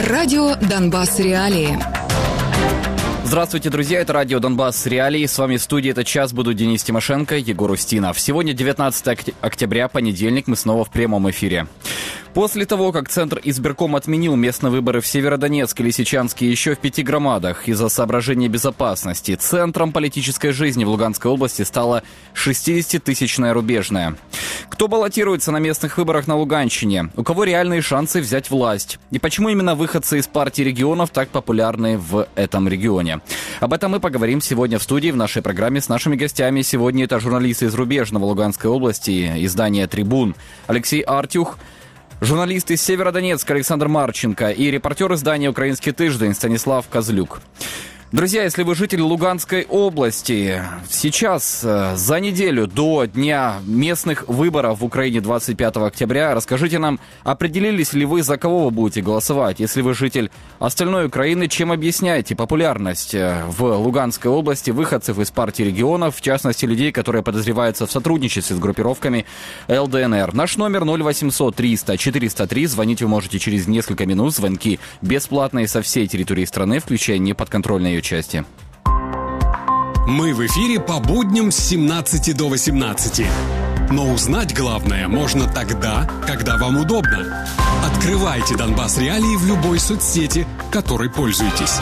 Радио «Донбасс. Реалии». Здравствуйте, друзья, это радио «Донбасс. Реалии». С вами в студии этот час будут Денис Тимошенко, Егор Устинов. Сегодня 19 октября, понедельник, мы снова в прямом эфире. После того, как Центр избирком отменил местные выборы в Северодонецке и Лисичанске еще в 5 громадах из-за соображений безопасности, центром политической жизни в Луганской области стала 60-тысячная Рубежная. Кто баллотируется на местных выборах на Луганщине? У кого реальные шансы взять власть? И почему именно выходцы из партии регионов так популярны в этом регионе? Об этом мы поговорим сегодня в студии в нашей программе с нашими гостями. Сегодня это журналисты из Рубежного Луганской области, издание «Трибун» Алексей Артюх, журналист из Северодонецка Александр Марченко и репортер издания «Украинский тиждень» Станислав Козлюк. Друзья, если вы житель Луганской области, сейчас, за неделю до дня местных выборов в Украине 25 октября, расскажите нам, определились ли вы, за кого вы будете голосовать? Если вы житель остальной Украины, чем объясняете популярность в Луганской области выходцев из партии регионов, в частности, людей, которые подозреваются в сотрудничестве с группировками ЛДНР? Наш номер 0800 300 403. Звонить вы можете через несколько минут. Звонки бесплатные со всей территории страны, включая неподконтрольные части. Мы в эфире по будням с 17 до 18. Но узнать главное можно тогда, когда вам удобно. Открывайте Донбасс Реалии в любой соцсети, которой пользуетесь.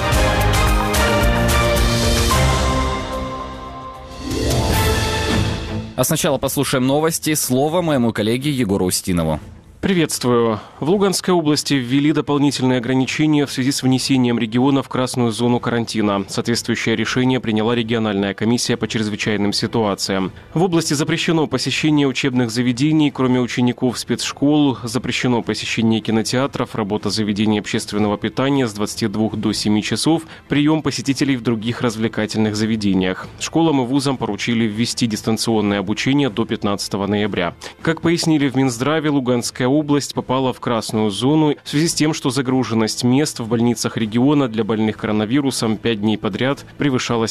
А сначала послушаем новости. Слово моему коллеге Егору Устинову. Приветствую. В Луганской области ввели дополнительные ограничения в связи с внесением региона в красную зону карантина. Соответствующее решение приняла региональная комиссия по чрезвычайным ситуациям. В области запрещено посещение учебных заведений, кроме учеников спецшкол, запрещено посещение кинотеатров, работа заведений общественного питания с 22 до 7 часов, прием посетителей в других развлекательных заведениях. Школам и вузам поручили ввести дистанционное обучение до 15 ноября. Как пояснили в Минздраве, Луганская область попала в красную зону в связи с тем, что загруженность мест в больницах региона для больных коронавирусом 5 дней подряд превышала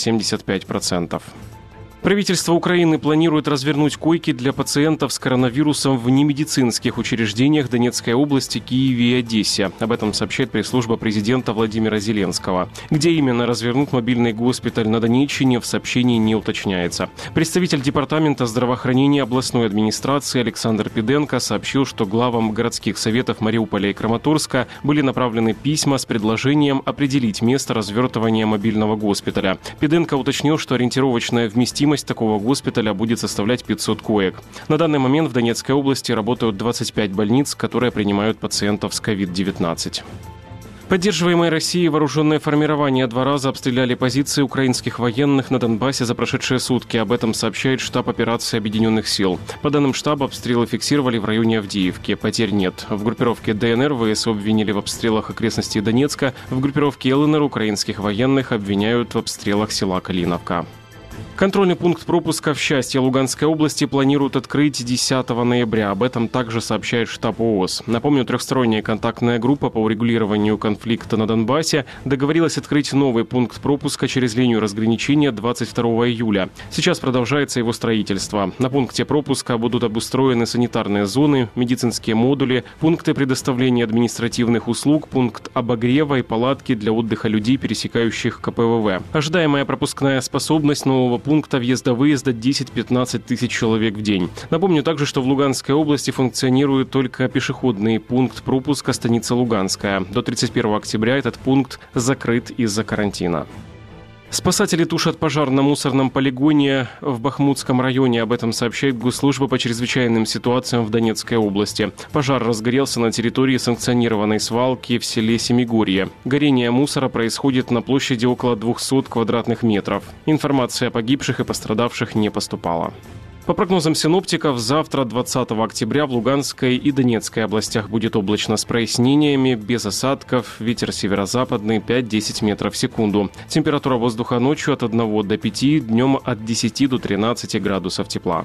75%. Правительство Украины планирует развернуть койки для пациентов с коронавирусом в немедицинских учреждениях Донецкой области, Киеве и Одессе. Об этом сообщает пресс-служба президента Владимира Зеленского. Где именно развернут мобильный госпиталь на Донеччине, в сообщении не уточняется. Представитель Департамента здравоохранения областной администрации Александр Пиденко сообщил, что главам городских советов Мариуполя и Краматорска были направлены письма с предложением определить место развертывания мобильного госпиталя. Пиденко уточнил, что ориентировочная вместимость такого госпиталя будет составлять 500 коек. На данный момент в Донецкой области работают 25 больниц, которые принимают пациентов с COVID-19. Поддерживаемые Россией вооруженные формирования 2 раза обстреляли позиции украинских военных на Донбассе за прошедшие сутки. Об этом сообщает штаб операции Объединенных сил. По данным штаба, обстрелы фиксировали в районе Авдеевки. Потерь нет. В группировке ДНР ВСУ обвинили в обстрелах окрестностей Донецка. В группировке ЛНР украинских военных обвиняют в обстрелах села Калиновка. Контрольный пункт пропуска в Счастье Луганской области планируют открыть 10 ноября. Об этом также сообщает штаб ООС. Напомню, трехсторонняя контактная группа по урегулированию конфликта на Донбассе договорилась открыть новый пункт пропуска через линию разграничения 22 июля. Сейчас продолжается его строительство. На пункте пропуска будут обустроены санитарные зоны, медицинские модули, пункты предоставления административных услуг, пункт обогрева и палатки для отдыха людей, пересекающих КПВВ. Ожидаемая пропускная способность нового пункта въезда-выезда 10-15 тысяч человек в день. Напомню также, что в Луганской области функционирует только пешеходный пункт пропуска станица Луганская. До 31 октября этот пункт закрыт из-за карантина. Спасатели тушат пожар на мусорном полигоне в Бахмутском районе. Об этом сообщает Госслужба по чрезвычайным ситуациям в Донецкой области. Пожар разгорелся на территории санкционированной свалки в селе Семигорье. Горение мусора происходит на площади около 200 квадратных метров. Информация о погибших и пострадавших не поступала. По прогнозам синоптиков, завтра, 20 октября, в Луганской и Донецкой областях будет облачно с прояснениями, без осадков, ветер северо-западный 5-10 метров в секунду. Температура воздуха ночью от 1 до 5, днем от 10 до 13 градусов тепла.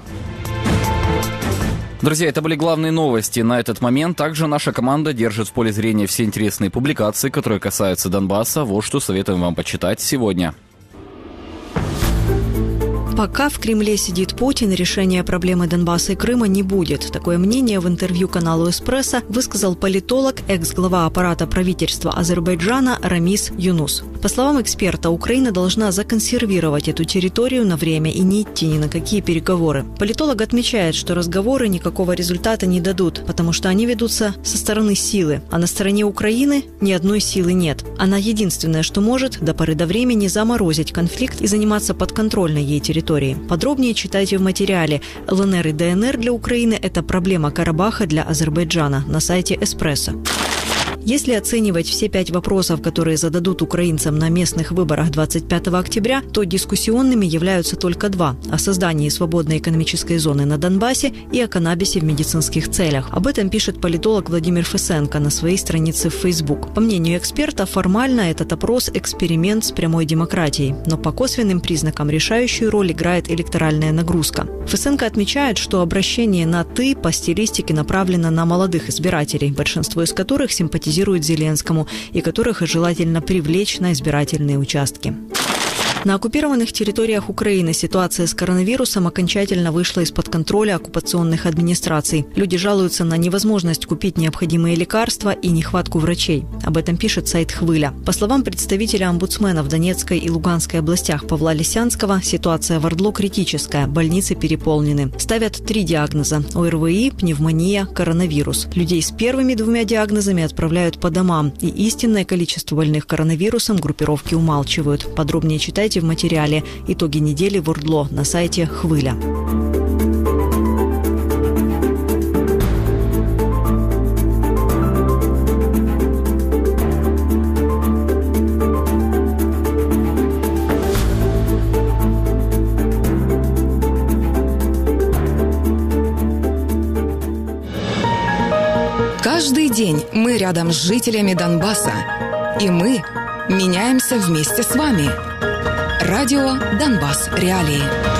Друзья, это были главные новости на этот момент. Также наша команда держит в поле зрения все интересные публикации, которые касаются Донбасса. Вот что советуем вам почитать сегодня. Пока в Кремле сидит Путин, решения проблемы Донбасса и Крыма не будет. Такое мнение в интервью каналу «Эспрессо» высказал политолог, экс-глава аппарата правительства Азербайджана Рамис Юнус. По словам эксперта, Украина должна законсервировать эту территорию на время и не идти ни на какие переговоры. Политолог отмечает, что разговоры никакого результата не дадут, потому что они ведутся со стороны силы, а на стороне Украины ни одной силы нет. Она единственное, что может до поры до времени заморозить конфликт и заниматься подконтрольной ей территорией. Подробнее читайте в материале «ЛНР и ДНР для Украины – это проблема Карабаха для Азербайджана» на сайте «Эспрессо». Если оценивать все 5 вопросов, которые зададут украинцам на местных выборах 25 октября, то дискуссионными являются только 2 – о создании свободной экономической зоны на Донбассе и о каннабисе в медицинских целях. Об этом пишет политолог Владимир Фесенко на своей странице в Facebook. По мнению эксперта, формально этот опрос – эксперимент с прямой демократией, но по косвенным признакам решающую роль играет электоральная нагрузка. Фесенко отмечает, что обращение на «ты» по стилистике направлено на молодых избирателей, большинство из которых симпатизируют Зеленскому и которых желательно привлечь на избирательные участки. На оккупированных территориях Украины ситуация с коронавирусом окончательно вышла из-под контроля оккупационных администраций. Люди жалуются на невозможность купить необходимые лекарства и нехватку врачей. Об этом пишет сайт «Хвиля». По словам представителя омбудсмена в Донецкой и Луганской областях Павла Лисянского, ситуация в ОРДЛО критическая, больницы переполнены. Ставят 3 диагноза – ОРВИ, пневмония, коронавирус. Людей с первыми 2 диагнозами отправляют по домам, и истинное количество больных коронавирусом группировки умалчивают. Подробнее читайте в материале «Итоги недели в ОРДЛО» на сайте «Хвиля». Каждый день мы рядом с жителями Донбасса, и мы меняемся вместе с вами. Радио «Донбасс. Реалии».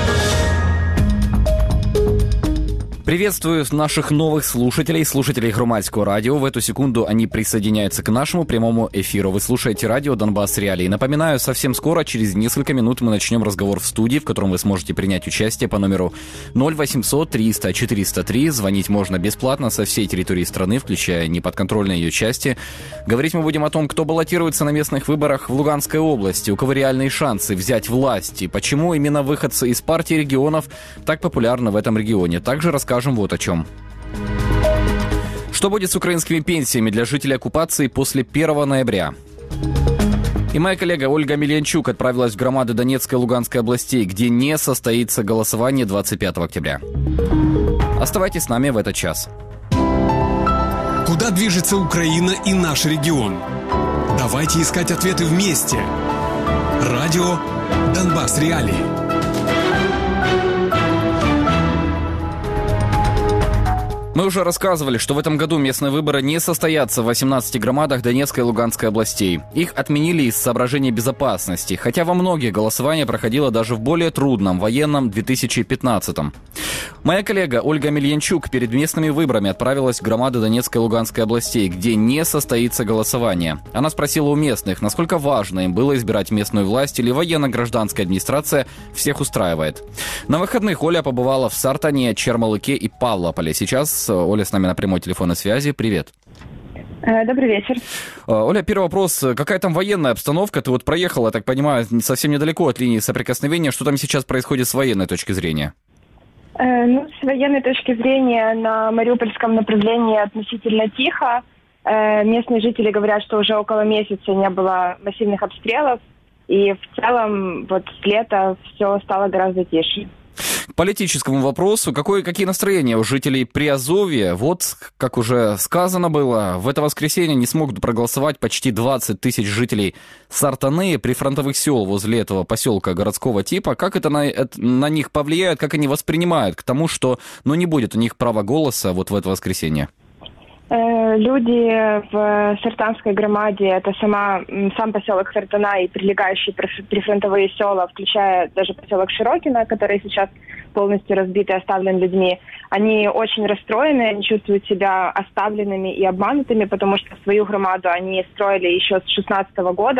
Приветствую наших новых слушателей Громадского радио. В эту секунду они присоединяются к нашему прямому эфиру. Вы слушаете радио «Донбасс. Реалии». Напоминаю, совсем скоро, через несколько минут, мы начнем разговор в студии, в котором вы сможете принять участие по номеру 0800 300 403. Звонить можно бесплатно со всей территории страны, включая неподконтрольные ее части. Говорить мы будем о том, кто баллотируется на местных выборах в Луганской области, у кого реальные шансы взять власть и почему именно выходцы из партии регионов так популярны в этом регионе. Также расскажем вот о чем. Что будет с украинскими пенсиями для жителей оккупации после 1 ноября? И моя коллега Ольга Мельянчук отправилась в громады Донецкой и Луганской областей, где не состоится голосование 25 октября. Оставайтесь с нами в этот час. Куда движется Украина и наш регион? Давайте искать ответы вместе. Радио «Донбасс. Реалии». Мы уже рассказывали, что в этом году местные выборы не состоятся в 18 громадах Донецкой и Луганской областей. Их отменили из соображений безопасности, хотя во многих голосование проходило даже в более трудном военном 2015-м. Моя коллега Ольга Мельянчук перед местными выборами отправилась в громады Донецкой и Луганской областей, где не состоится голосование. Она спросила у местных, насколько важно им было избирать местную власть или военно-гражданская администрация всех устраивает. На выходных Оля побывала в Сартане, Чермалыке и Павлополе. Сейчас Оля с нами на прямой телефонной связи. Привет. Добрый вечер. Оля, первый вопрос. Какая там военная обстановка? Ты вот проехала, я так понимаю, совсем недалеко от линии соприкосновения. Что там сейчас происходит с военной точки зрения? С военной точки зрения на Мариупольском направлении относительно тихо. Местные жители говорят, что уже около месяца не было массивных обстрелов. И в целом вот с лета все стало гораздо тише. К политическому вопросу. Какие настроения у жителей Приазовья? Вот, как уже сказано было, в это воскресенье не смогут проголосовать почти 20 тысяч жителей Сартаны, прифронтовых сел возле этого поселка городского типа. Как это на них повлияет, как они воспринимают к тому, что не будет у них права голоса вот в это воскресенье? Люди в Сартанской громаде, это сам поселок Сартана и прилегающие прифронтовые села, включая даже поселок Широкино, который сейчас полностью разбит и оставлен людьми, они очень расстроены, они чувствуют себя оставленными и обманутыми, потому что свою громаду они строили еще с 2016 года,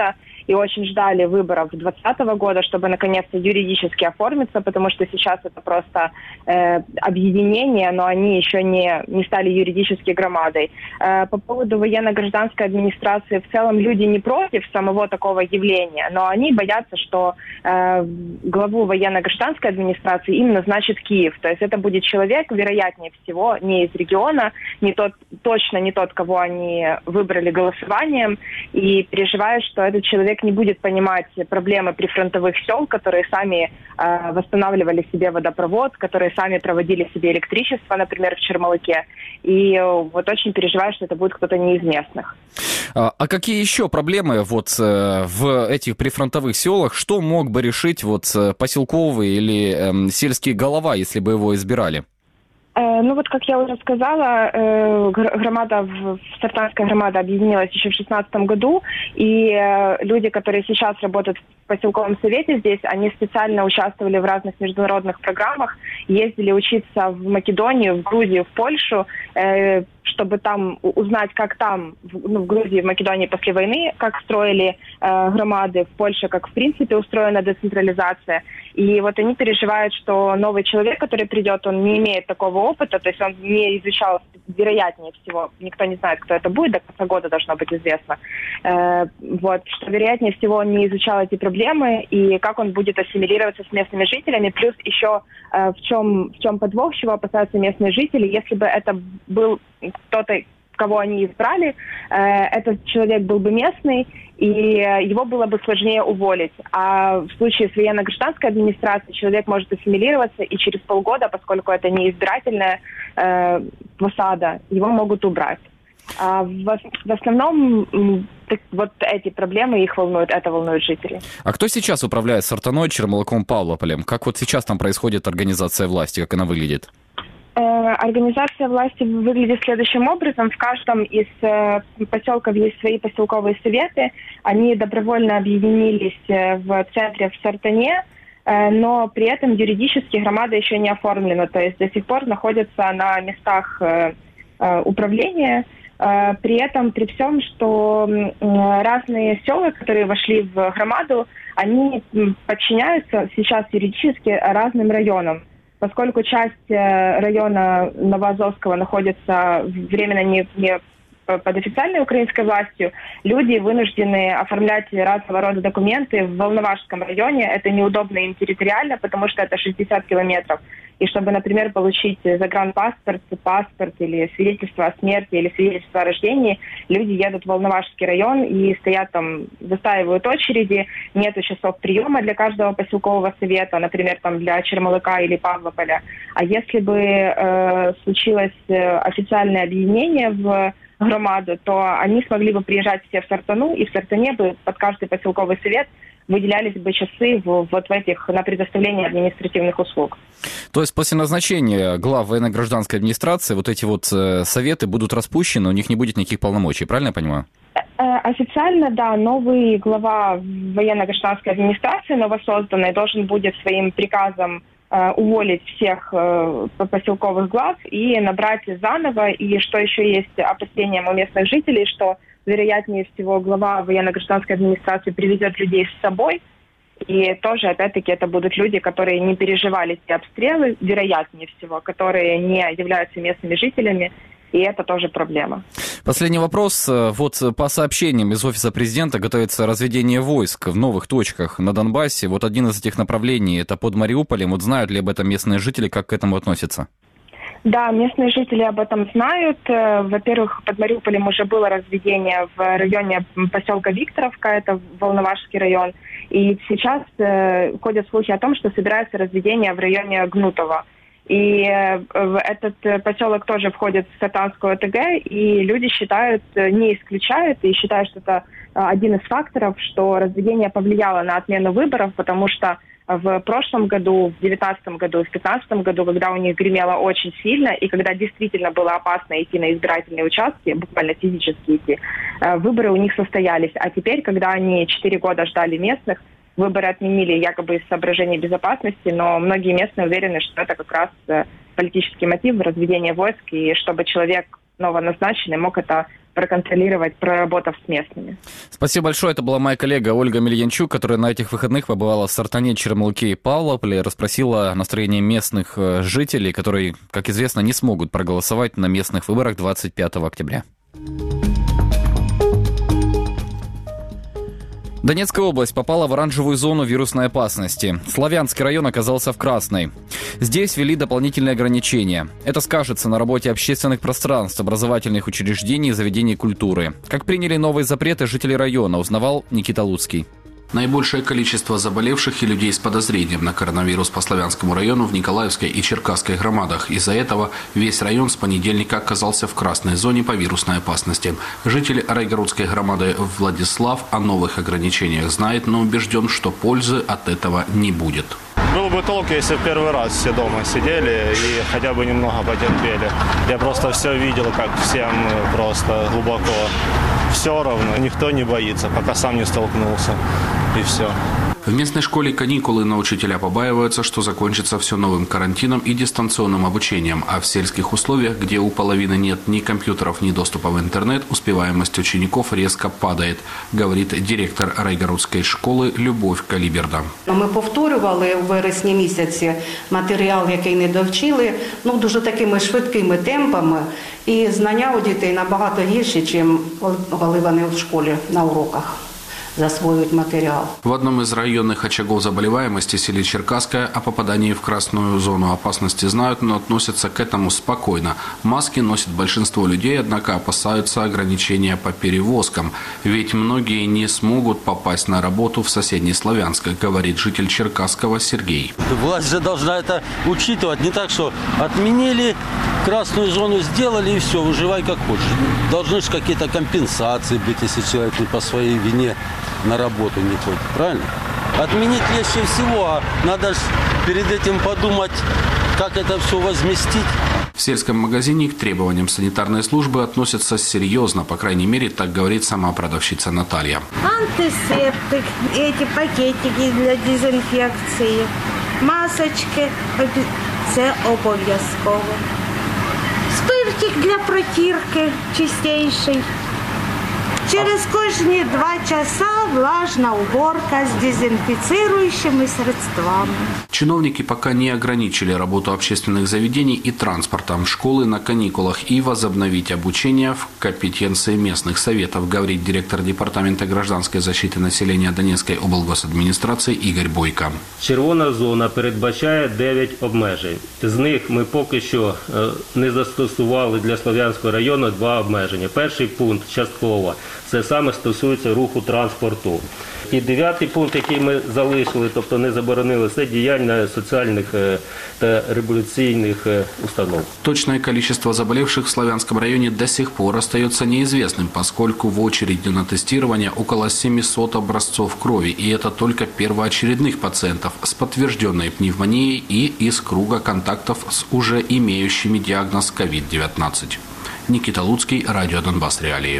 и очень ждали выборов 2020 года, чтобы наконец-то юридически оформиться, потому что сейчас это просто объединение, но они еще не стали юридически громадой. По поводу военно-гражданской администрации, в целом люди не против самого такого явления, но они боятся, что главу военно-гражданской администрации им назначит Киев. То есть это будет человек, вероятнее всего, не из региона, точно не тот, кого они выбрали голосованием, и переживают, что этот человек не будет понимать проблемы прифронтовых сел, которые сами восстанавливали себе водопровод, которые сами проводили себе электричество, например, в Чермалыке. И вот очень переживаю, что это будет кто-то не из местных. А какие еще проблемы в этих прифронтовых селах? Что мог бы решить поселковый или сельский голова, если бы его избирали? Как я уже сказала, Сартанская громада объединилась еще в 2016 году, и люди, которые сейчас работают в поселковом совете здесь, они специально участвовали в разных международных программах, ездили учиться в Македонию, в Грузию, в Польшу, чтобы там узнать, как там, в Грузии, в Македонии после войны, как строили громады, в Польше, как в принципе устроена децентрализация. И вот они переживают, что новый человек, который придет, он не имеет такого опыта, то есть он не изучал, вероятнее всего, никто не знает, кто это будет, до конца года должно быть известно, что вероятнее всего он не изучал эти проблемы и как он будет ассимилироваться с местными жителями, плюс еще в чем подвох, чего опасаются местные жители, если бы это был кто-то, кого они избрали, этот человек был бы местный, и его было бы сложнее уволить. А в случае с военно-гражданской администрацией человек может ассимилироваться, и через полгода, поскольку это не избирательная посада, его могут убрать. А в основном вот эти проблемы их волнуют, это волнует жителей. А кто сейчас управляет Сартаной, Чермалыком, Павлополем? Как вот сейчас там происходит организация власти, как она выглядит? Организация власти выглядит следующим образом. В каждом из поселков есть свои поселковые советы. Они добровольно объединились в центре в Сартане, но при этом юридически громада еще не оформлена. То есть до сих пор находятся на местах управления. При этом, при всем, что разные села, которые вошли в громаду, они подчиняются сейчас юридически разным районам. Поскольку часть района Новоазовского находится временно не под официальной украинской властью, люди вынуждены оформлять разного рода документы в Волновашском районе. Это неудобно им территориально, потому что это 60 километров. И чтобы, например, получить загранпаспорт, паспорт или свидетельство о смерти или свидетельство о рождении, люди едут в Волновашский район и стоят там, выстаивают очереди, нету часов приема для каждого поселкового совета, например, там для Чермалыка или Павлополя. А если бы случилось официальное объединение в громаду, то они смогли бы приезжать все в Сартану, и в Сартане бы под каждый поселковый совет выделялись бы часы на предоставление административных услуг. То есть после назначения глав военно-гражданской администрации вот эти советы будут распущены, у них не будет никаких полномочий, правильно я понимаю? Официально, да, новый глава военно-гражданской администрации, новосозданный, должен будет своим приказом уволить всех поселковых глав и набрать заново. И что еще есть опасением у местных жителей, что вероятнее всего глава военно-гражданской администрации приведет людей с собой. И тоже, опять-таки, это будут люди, которые не переживали те обстрелы, вероятнее всего, которые не являются местными жителями. И это тоже проблема. Последний вопрос. Вот по сообщениям из Офиса президента готовится разведение войск в новых точках на Донбассе. Вот один из этих направлений – это под Мариуполем. Вот знают ли об этом местные жители, как к этому относятся? Да, местные жители об этом знают. Во-первых, под Мариуполем уже было разведение в районе поселка Викторовка, это Волновашский район. И сейчас ходят слухи о том, что собирается разведение в районе Гнутова. И этот поселок тоже входит в Сартанскую ОТГ, и люди не исключают, и считают, что это один из факторов, что разведение повлияло на отмену выборов, потому что в прошлом году, в 2019 году, в 2015 году, когда у них гремело очень сильно, и когда действительно было опасно идти на избирательные участки, буквально физически идти, выборы у них состоялись. А теперь, когда они 4 года ждали местных, выборы отменили якобы из соображений безопасности, но многие местные уверены, что это как раз политический мотив разведения войск, и чтобы человек новоназначенный мог это проконтролировать, проработав с местными. Спасибо большое. Это была моя коллега Ольга Мельянчук, которая на этих выходных побывала в Сартане, Черемлуке и Павлополе, расспросила настроение местных жителей, которые, как известно, не смогут проголосовать на местных выборах 25 октября. Донецкая область попала в оранжевую зону вирусной опасности. Славянский район оказался в красной. Здесь ввели дополнительные ограничения. Это скажется на работе общественных пространств, образовательных учреждений и заведений культуры. Как приняли новые запреты жители района, узнавал Никита Луцкий. Наибольшее количество заболевших и людей с подозрением на коронавирус по Славянскому району в Николаевской и Черкасской громадах. Из-за этого весь район с понедельника оказался в красной зоне по вирусной опасности. Житель Райгородской громады Владислав о новых ограничениях знает, но убежден, что пользы от этого не будет. Было бы толк, если в первый раз все дома сидели и хотя бы немного потерпели. Я просто все видел, как всем просто глубоко все равно. Никто не боится, пока сам не столкнулся. И все. В местной школе каникулы, но учителя побаиваются, что закончится все новым карантином и дистанционным обучением. А в сельских условиях, где у половины нет ни компьютеров, ни доступа в интернет, успеваемость учеников резко падает, говорит директор Райгородской школи Любов Каліберда. Ми повторювали у вересні місяці матеріал, який не довчили, дуже такими швидкими темпами. І знання у дітей набагато гірші, ніж коли вони в школі на уроках засвоюють материал. В одном из районных очагов заболеваемости, селе Черкасское, о попадании в красную зону опасности знают, но относятся к этому спокойно. Маски носит большинство людей, однако опасаются ограничения по перевозкам. Ведь многие не смогут попасть на работу в соседней Славянск, говорит житель Черкасского Сергей. Власть же должна это учитывать. Не так, что отменили, красную зону сделали и все, выживай как хочешь. Должны же какие-то компенсации быть, если человек не по своей вине на работу не ходит. Правильно? Отменить легче всего, а надо же перед этим подумать, как это все возместить. В сельском магазине к требованиям санитарной службы относятся серьезно, по крайней мере, так говорит сама продавщица Наталья. Антисептик, эти пакетики для дезинфекции, масочки, це обов'язково. Спиртик для протирки чистейший. Через кожні 2 часа влажна уборка с дезинфицирующими средствами. Чиновники пока не ограничили работу общественных заведений и транспорта. Школы на каникулах и возобновить обучение в компетенции местных советов, говорит директор Департамента гражданской защиты населения Донецкой облгосадминистрации Игорь Бойко. Червона зона передбачає 9 обмежень. З них ми поки що не застосували для Слов'янського району 2 обмеження. Перший пункт частково. Це саме стосується руху транспорту. І 9-й пункт, який ми залишили, тобто не заборонили, це діяння соціальних та реабілітаційних установ. Точное количество заболевших в Славянском районе до сих пор остается неизвестным, поскольку в очереди на тестирование около 700 образцов крови, и это только первоочередных пациентов с подтвержденной пневмонией и из круга контактов с уже имеющими диагноз COVID-19. Никита Луцкий, Радио Донбасс Реалии.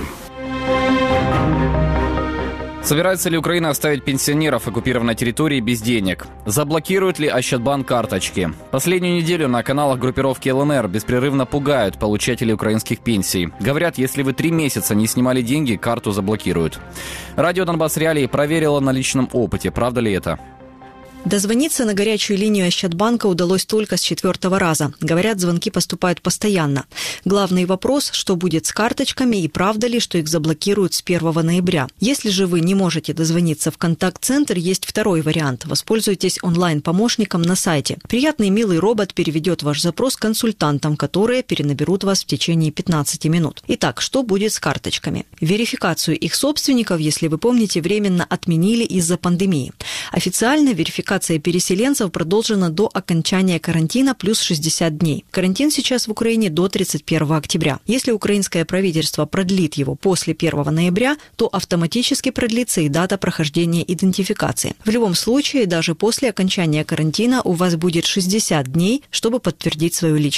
Собирается ли Украина оставить пенсионеров оккупированной территории без денег? Заблокирует ли Ощадбанк карточки? Последнюю неделю на каналах группировки ЛНР беспрерывно пугают получателей украинских пенсий. Говорят, если вы 3 месяца не снимали деньги, карту заблокируют. Радио Донбасс Реалии проверило на личном опыте. Правда ли это? Дозвониться на горячую линию Ощадбанка удалось только с 4-го раза. Говорят, звонки поступают постоянно. Главный вопрос, что будет с карточками и правда ли, что их заблокируют с 1 ноября. Если же вы не можете дозвониться в контакт-центр, есть второй вариант. Воспользуйтесь онлайн-помощником на сайте. Приятный милый робот переведет ваш запрос консультантам, которые перенаберут вас в течение 15 минут. Итак, что будет с карточками? Верификацию их собственников, если вы помните, временно отменили из-за пандемии. Официально верификация переселенцев продолжена до окончания карантина плюс 60 дней. Карантин сейчас в Украине до 31 октября. Если украинское правительство продлит его после 1 ноября, то автоматически продлится и дата прохождения идентификации. В любом случае, даже после окончания карантина у вас будет 60 дней, чтобы подтвердить свою личность.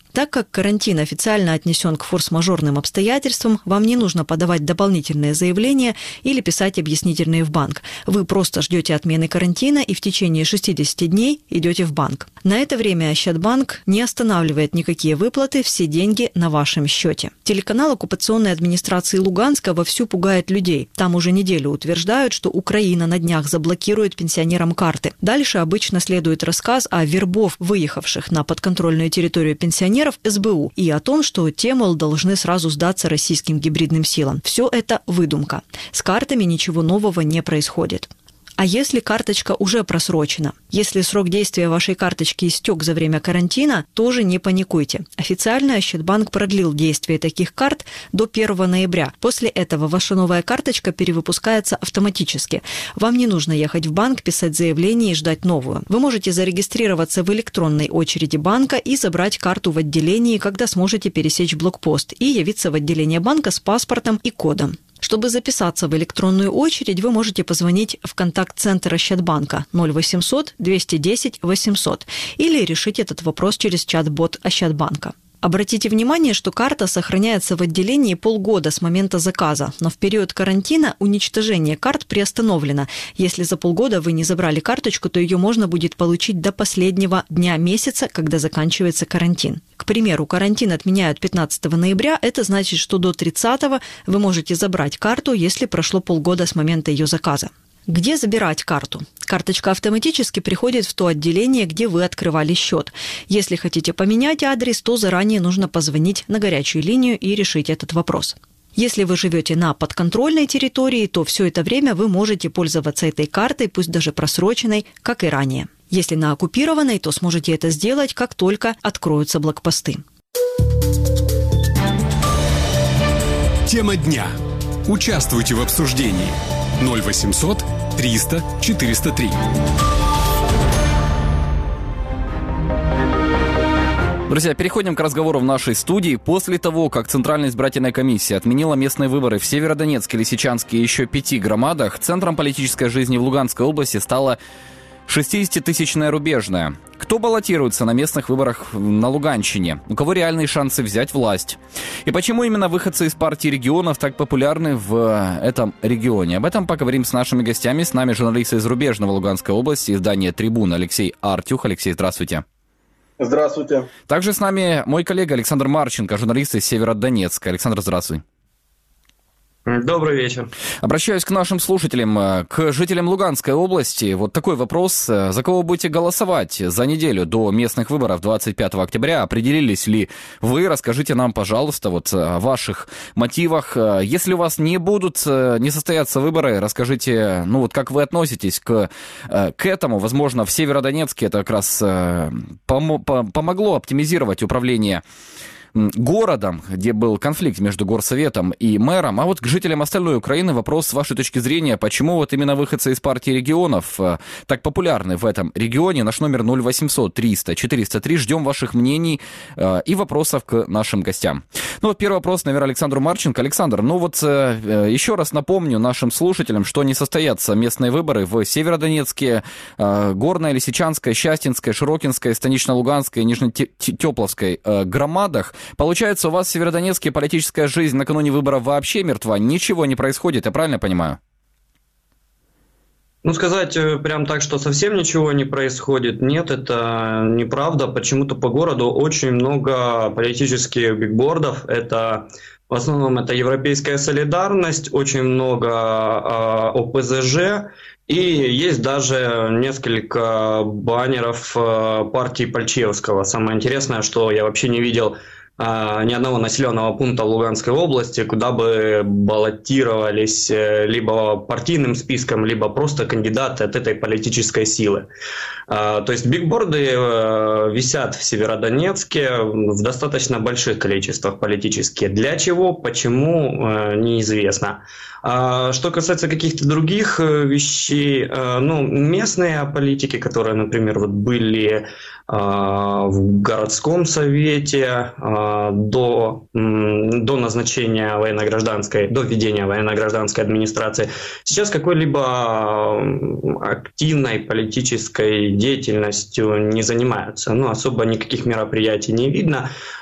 Так как карантин официально отнесен к форс-мажорным обстоятельствам, вам не нужно подавать дополнительные заявления или писать объяснительные в банк. Вы просто ждете отмены карантина и в течение 60 дней идете в банк. На это время Ощадбанк не останавливает никакие выплаты, все деньги на вашем счете. Телеканал оккупационной администрации Луганска вовсю пугает людей. Там уже неделю утверждают, что Украина на днях заблокирует пенсионерам карты. Дальше обычно следует рассказ о вербов выехавших на подконтрольную территорию пенсионеров СБУ и о том, что те, мол, должны сразу сдаться российским гибридным силам. Все это выдумка. С картами ничего нового не происходит. А если карточка уже просрочена? Если срок действия вашей карточки истек за время карантина, тоже не паникуйте. Официально Ощадбанк продлил действие таких карт до 1 ноября. После этого ваша новая карточка перевыпускается автоматически. Вам не нужно ехать в банк, писать заявление и ждать новую. Вы можете зарегистрироваться в электронной очереди банка и забрать карту в отделении, когда сможете пересечь блокпост и явиться в отделение банка с паспортом и кодом. Чтобы записаться в электронную очередь, вы можете позвонить в контакт-центр Ощадбанка 0800 210 800 или решить этот вопрос через чат-бот Ощадбанка. Обратите внимание, что карта сохраняется в отделении полгода с момента заказа, но в период карантина уничтожение карт приостановлено. Если за полгода вы не забрали карточку, то ее можно будет получить до последнего дня месяца, когда заканчивается карантин. К примеру, карантин отменяют 15 ноября, это значит, что до 30-го вы можете забрать карту, если прошло полгода с момента ее заказа. Где забирать карту? Карточка автоматически приходит в то отделение, где вы открывали счет. Если хотите поменять адрес, то заранее нужно позвонить на горячую линию и решить этот вопрос. Если вы живете на подконтрольной территории, то все это время вы можете пользоваться этой картой, пусть даже просроченной, как и ранее. Если на оккупированной, то сможете это сделать, как только откроются блокпосты. Тема дня. Участвуйте в обсуждении. 0800 300 403. Друзья, переходим к разговору в нашей студии. После того, как Центральная избирательная комиссия отменила местные выборы в Северодонецке, Лисичанске и еще 5 громадах, центром политической жизни в Луганской области стала 60-тысячная Рубежная. Кто баллотируется на местных выборах на Луганщине? У кого реальные шансы взять власть? И почему именно выходцы из партии регионов так популярны в этом регионе? Об этом поговорим с нашими гостями. С нами журналист из Рубежного Луганской области, издание «Трибуна» Алексей Артюх. Алексей, здравствуйте. Здравствуйте. Также с нами мой коллега Александр Марченко, журналист из Северодонецка. Александр, здравствуй. Добрый вечер. Обращаюсь к нашим слушателям, к жителям Луганской области. Вот такой вопрос. За кого будете голосовать за неделю до местных выборов 25 октября? Определились ли вы? Расскажите нам, пожалуйста, вот о ваших мотивах. Если у вас не состоятся выборы, расскажите, как вы относитесь к этому. Возможно, в Северодонецке это как раз помогло оптимизировать управление городом, где был конфликт между горсоветом и мэром. А вот к жителям остальной Украины вопрос с вашей точки зрения, почему вот именно выходцы из партии регионов так популярны в этом регионе? Наш номер 0800 300 403. Ждем ваших мнений и вопросов к нашим гостям. Первый вопрос, наверное, Александру Марченко. Александр, еще раз напомню нашим слушателям, что не состоятся местные выборы в Северодонецке, Горной, Лисичанской, Счастинской, Широкинской, Станично-Луганской, Нижнетепловской громадах. Получается, у вас в Северодонецке политическая жизнь накануне выборов вообще мертва? Ничего не происходит, я правильно понимаю? Сказать прям так, что совсем ничего не происходит, нет, это неправда. Почему-то по городу очень много политических бигбордов. В основном это Европейская солидарность, очень много ОПЗЖ. И есть даже несколько баннеров партии Пальчевского. Самое интересное, что я вообще не видел ни одного населенного пункта в Луганской области, куда бы баллотировались либо партийным списком, либо просто кандидаты от этой политической силы. То есть бигборды висят в Северодонецке в достаточно больших количествах политические. Для чего, почему, неизвестно. Что касается каких-то других вещей, местные политики, которые, например, были в городском совете до назначения до введения военно-гражданской администрации, сейчас какой-либо активной политической деятельностью не занимаются. Особо никаких мероприятий не видно.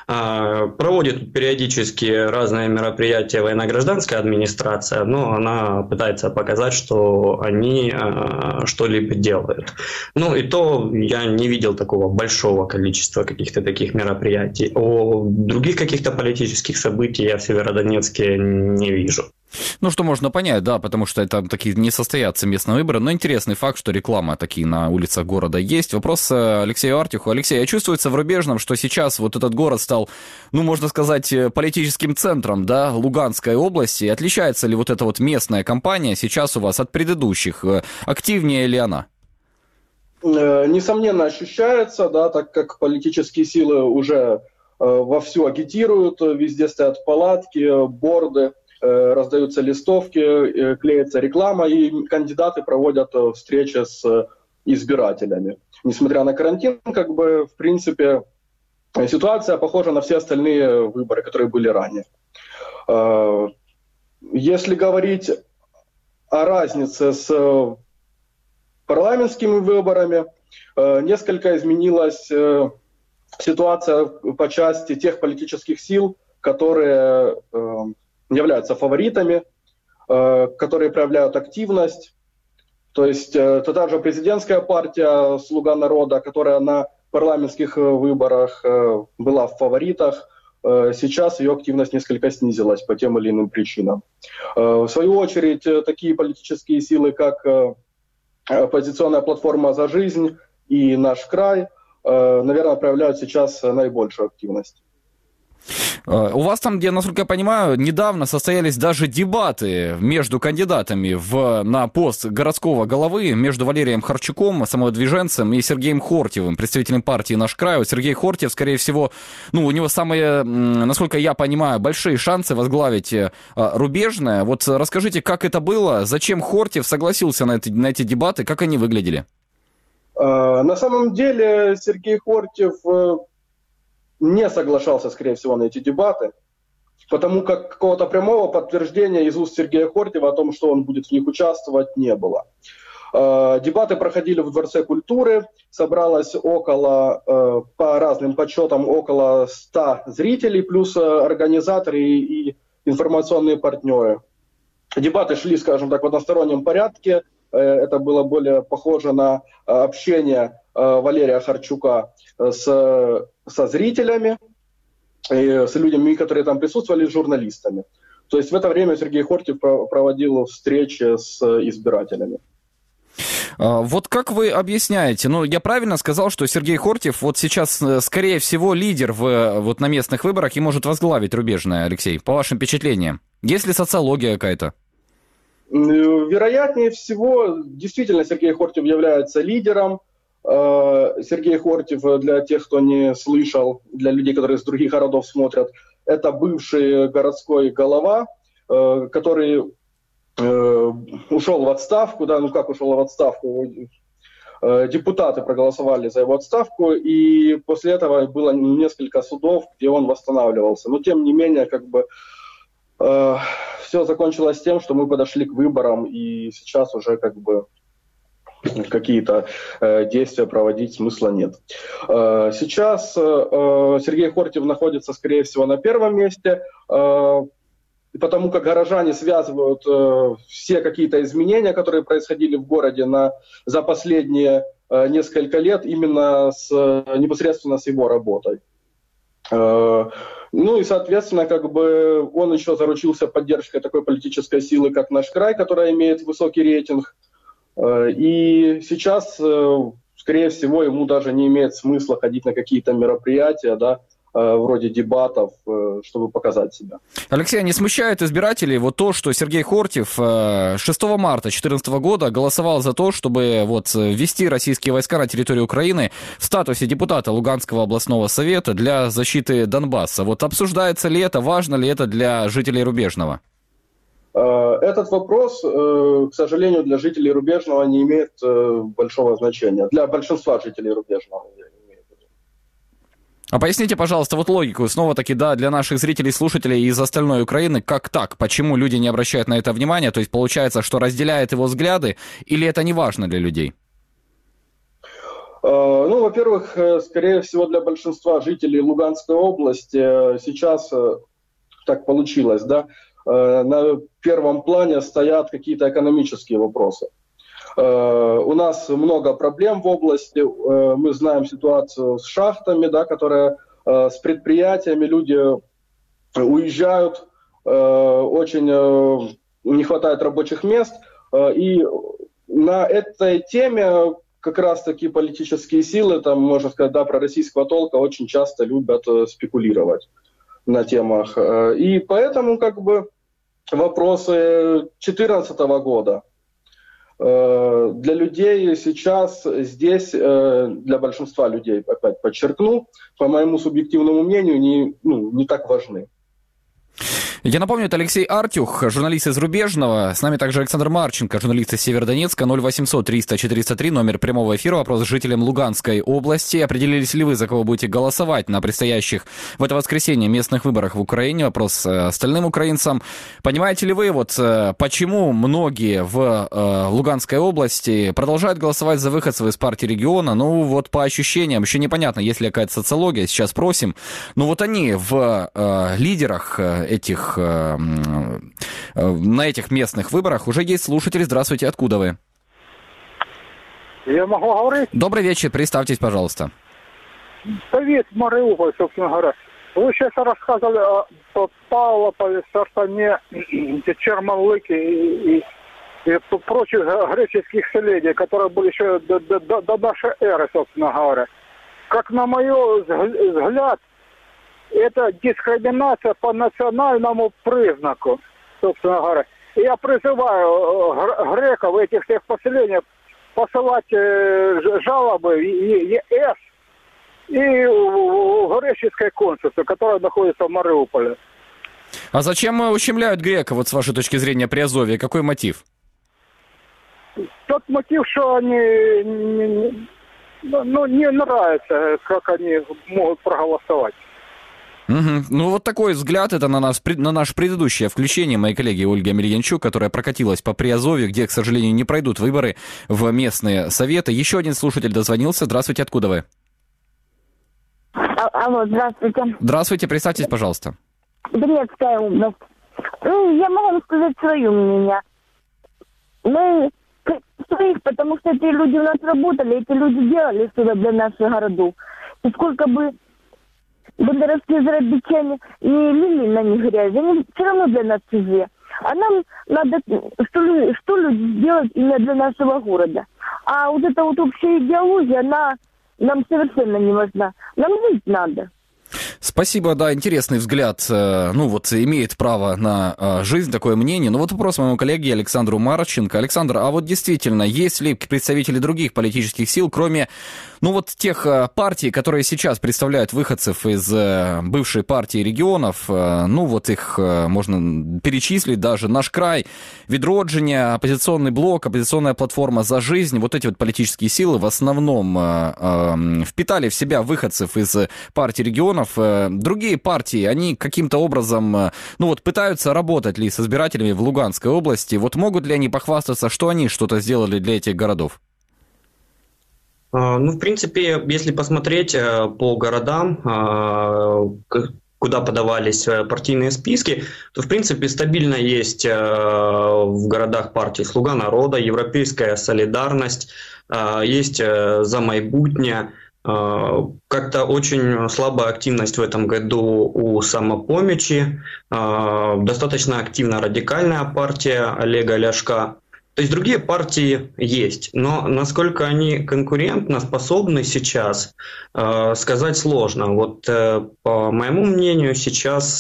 Проводит периодически разные мероприятия военно-гражданская администрация, но она пытается показать, что они что-либо делают. Ну и то я не видел такого большого количества каких-то таких мероприятий. О других каких-то политических событий я в Северодонецке не вижу. Ну, что можно понять, да, потому что там такие не состоятся местные выборы, но интересный факт, что реклама такие на улицах города есть. Вопрос Алексею Артюху. Алексей, а чувствуется в Рубежном, что сейчас вот этот город стал, ну, можно сказать, политическим центром, да, Луганской области? Отличается ли вот эта вот местная кампания сейчас у вас от предыдущих? Активнее ли она? Несомненно, ощущается, да, так как политические силы уже вовсю агитируют, везде стоят палатки, борды, раздаются листовки, клеится реклама, и кандидаты проводят встречи с избирателями. Несмотря на карантин, как бы, в принципе, ситуация похожа на все остальные выборы, которые были ранее. Если говорить о разнице с парламентскими выборами, несколько изменилась ситуация по части тех политических сил, которые являются фаворитами, которые проявляют активность. То есть это та же президентская партия «Слуга народа», которая на парламентских выборах была в фаворитах. Сейчас ее активность несколько снизилась по тем или иным причинам. В свою очередь, такие политические силы, как «Оппозиционная платформа за жизнь» и «Наш край», наверное, проявляют сейчас наибольшую активность. У вас там, где, насколько я понимаю, недавно состоялись даже дебаты между кандидатами на пост городского головы, между Валерием Харчуком, самодвиженцем, и Сергеем Хортьевым, представителем партии «Наш край». Сергей Хортьев, скорее всего, у него самые, насколько я понимаю, большие шансы возглавить Рубежное. Вот расскажите, как это было, зачем Хортьев согласился на эти дебаты, как они выглядели? На самом деле Сергей Хортьев не соглашался, скорее всего, на эти дебаты, потому как какого-то прямого подтверждения из уст Сергея Хортьева о том, что он будет в них участвовать, не было. Дебаты проходили в Дворце культуры, собралось по разным подсчетам, около 100 зрителей, плюс организаторы и информационные партнеры. Дебаты шли, скажем так, в одностороннем порядке. Это было более похоже на общение Валерия Харчука со зрителями, с людьми, которые там присутствовали, с журналистами. То есть в это время Сергей Хортьев проводил встречи с избирателями. Вот как вы объясняете? Я правильно сказал, что Сергей Хортьев вот сейчас, скорее всего, лидер на местных выборах и может возглавить Рубежное, Алексей, по вашим впечатлениям? Есть ли социология какая-то? Вероятнее всего, действительно, Сергей Хортьев является лидером. Сергей Хортьев, для тех, кто не слышал, для людей, которые из других городов смотрят, это бывший городской голова, который ушел в отставку. Да, как ушел в отставку? Депутаты проголосовали за его отставку, и после этого было несколько судов, где он восстанавливался. Но тем не менее, все закончилось тем, что мы подошли к выборам, и сейчас уже какие-то действия проводить смысла нет. Сейчас Сергей Хортьев находится, скорее всего, на первом месте, потому как горожане связывают все какие-то изменения, которые происходили в городе за последние несколько лет, именно непосредственно с его работой. И, соответственно, он еще заручился поддержкой такой политической силы, как «Наш край», которая имеет высокий рейтинг. И сейчас, скорее всего, ему даже не имеет смысла ходить на какие-то мероприятия, да, вроде дебатов, чтобы показать себя. Алексей, не смущает избирателей то, что Сергей Хортьев 6 марта 2014 года голосовал за то, чтобы ввести российские войска на территорию Украины в статусе депутата Луганского областного совета для защиты Донбасса? Обсуждается ли это, важно ли это для жителей Рубежного? Этот вопрос, к сожалению, для жителей Рубежного не имеет большого значения. Для большинства жителей Рубежного. А поясните, пожалуйста, логику, снова-таки, да, для наших зрителей, слушателей из остальной Украины, как так? Почему люди не обращают на это внимания? То есть получается, что разделяют его взгляды, или это не важно для людей? Ну, во-первых, скорее всего, для большинства жителей Луганской области сейчас так получилось, да, на первом плане стоят какие-то экономические вопросы. У нас много проблем в области, мы знаем ситуацию с шахтами, да, которые с предприятиями, люди уезжают, очень не хватает рабочих мест, и на этой теме как раз-таки политические силы, там, можно сказать, да, пророссийского толка очень часто любят спекулировать на темах. И поэтому как бы вопросы 2014 года для людей сейчас здесь, для большинства людей, опять подчеркну, по моему субъективному мнению, не так важны. Я напомню, это Алексей Артюх, журналист из Зарубежного. С нами также Александр Марченко, журналист из Северодонецка. 0800 300 403, номер прямого эфира. Вопрос жителям Луганской области. Определились ли вы, за кого будете голосовать на предстоящих в это воскресенье местных выборах в Украине? Вопрос остальным украинцам. Понимаете ли вы, вот почему многие в Луганской области продолжают голосовать за выходцев из партии региона? Ну, вот по ощущениям, еще непонятно, есть ли какая-то социология, сейчас спросим. Но вот они в лидерах этих на этих местных выборах уже есть слушатели. Здравствуйте, откуда вы? Я могу говорить? Добрый вечер, представьтесь, пожалуйста. Совет Мариуполь, собственно говоря. Вы сейчас рассказывали о Павлополе, Сартане, Чермалыке и прочих греческих селений, которые были еще до нашей эры, собственно говоря. Как на мой взгляд, это дискриминация по национальному признаку, собственно говоря. И я призываю греков этих всех поселений посылать жалобы в ЕС и в греческое консульство, которое находится в Мариуполе. А зачем ущемляют греков, вот с вашей точки зрения, Приазовье? Какой мотив? Тот мотив, что они не нравится, как они могут проголосовать. Угу. Ну, вот такой взгляд, это на наше предыдущее включение моей коллеги Ольги Амельянчук, которая прокатилась по Приазовью, где, к сожалению, не пройдут выборы в местные советы. Еще один слушатель дозвонился. Здравствуйте, откуда вы? Алло, здравствуйте. Здравствуйте, представьтесь, пожалуйста. Донецкая область. Я могу вам сказать свое мнение. Мы своих, потому что эти люди у нас работали, эти люди делали что-то для наших городов. И сколько бы бандеровские зарабичане не лили на них грязь, они все равно для нас чужие. А нам надо что люди сделать именно для нашего города. А вот эта вот общая идеология, она нам совершенно не важна. Нам жить надо. Спасибо, да, интересный взгляд. Ну вот, имеет право на жизнь, такое мнение. Но вот вопрос моему коллеге Александру Марченко. Александр, а вот действительно, есть ли представители других политических сил, кроме, ну вот, тех партий, которые сейчас представляют выходцев из бывшей партии регионов, ну вот их можно перечислить даже, «Наш край», «Відродження», «Оппозиционный блок», «Оппозиционная платформа за жизнь», вот эти вот политические силы в основном впитали в себя выходцев из партии регионов. Другие партии, они каким-то образом, ну вот, пытаются работать ли с избирателями в Луганской области? Вот могут ли они похвастаться, что они что-то сделали для этих городов? Ну, в принципе, если посмотреть по городам, куда подавались партийные списки, то, в принципе, стабильно есть в городах партии «Слуга народа», «Европейская солидарность», есть «За майбутнє». Как-то очень слабая активность в этом году у «Самопомощи», достаточно активна радикальная партия Олега Ляшка. То есть другие партии есть, но насколько они конкурентно способны сейчас, сказать сложно. Вот по моему мнению, сейчас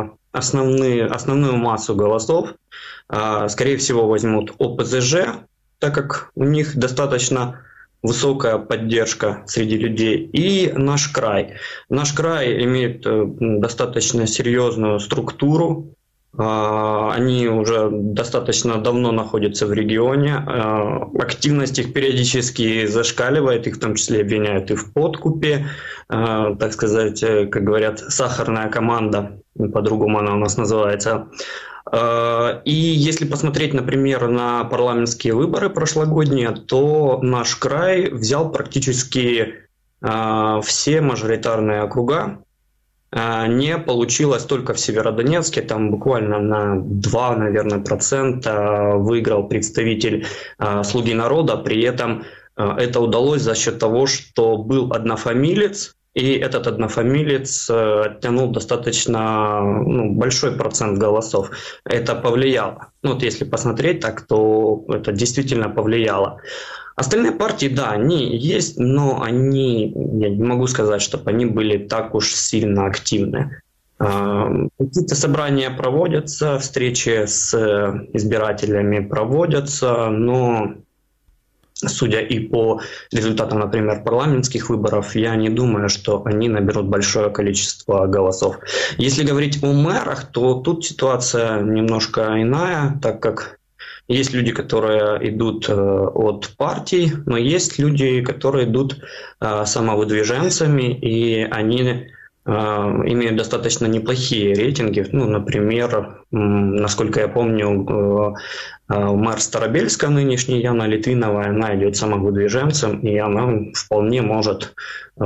основную массу голосов, скорее всего, возьмут ОПЗЖ, так как у них достаточно высокая поддержка среди людей, и «Наш край». «Наш край» имеет достаточно серьезную структуру, Они уже достаточно давно находятся в регионе. Активность их периодически зашкаливает, их в том числе обвиняют и в подкупе. Так сказать, как говорят, сахарная команда, по-другому она у нас называется. И если посмотреть, например, на парламентские выборы прошлогодние, то наш край взял практически все мажоритарные округа. Не получилось только в Северодонецке, там буквально на 2, наверное, процента выиграл представитель «Слуги народа», при этом это удалось за счет того, что был однофамилец, и этот однофамилец оттянул достаточно большой процент голосов. Это повлияло. Вот если посмотреть так, то это действительно повлияло. Остальные партии, да, они есть, но они, я не могу сказать, чтобы они были так уж сильно активны. Какие-то собрания проводятся, встречи с избирателями проводятся, но судя и по результатам, например, парламентских выборов, я не думаю, что они наберут большое количество голосов. Если говорить о мэрах, то тут ситуация немножко иная, так как есть люди, которые идут от партий, но есть люди, которые идут самовыдвиженцами, и они имеют достаточно неплохие рейтинги. Например, насколько я помню, мэр Старобельска нынешний, Яна Литвинова, она идет самовыдвиженцем, и она вполне может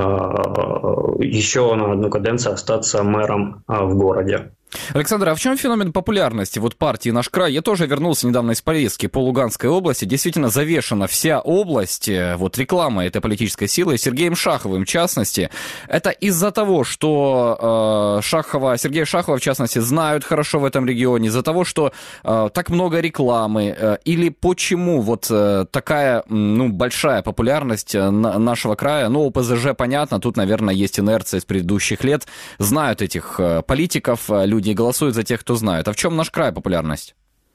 еще на одну каденцию остаться мэром в городе. Александр, а в чем феномен популярности партии «Наш край»? Я тоже вернулся недавно из поездки по Луганской области. Действительно завешена вся область рекламой этой политической силы, Сергеем Шаховым в частности. Это из-за того, что Сергея Шахова в частности знают хорошо в этом регионе, из-за того, что так много рекламы, или почему такая большая популярность нашего края? ОПЗЖ, понятно, тут, наверное, есть инерция из предыдущих лет. Знают этих политиков, люди голосуют за тех, кто знает. А в чем наш край популярность?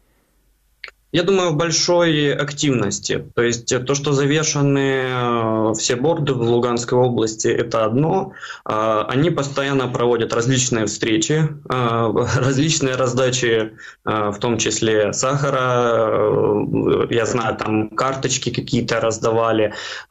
Я думаю, в большой активности. То есть то, что завешаны все борды в Луганской области, это одно. Они постоянно проводят различные встречи, различные раздачи, в том числе сахара. Я знаю, там карточки какие-то раздавали.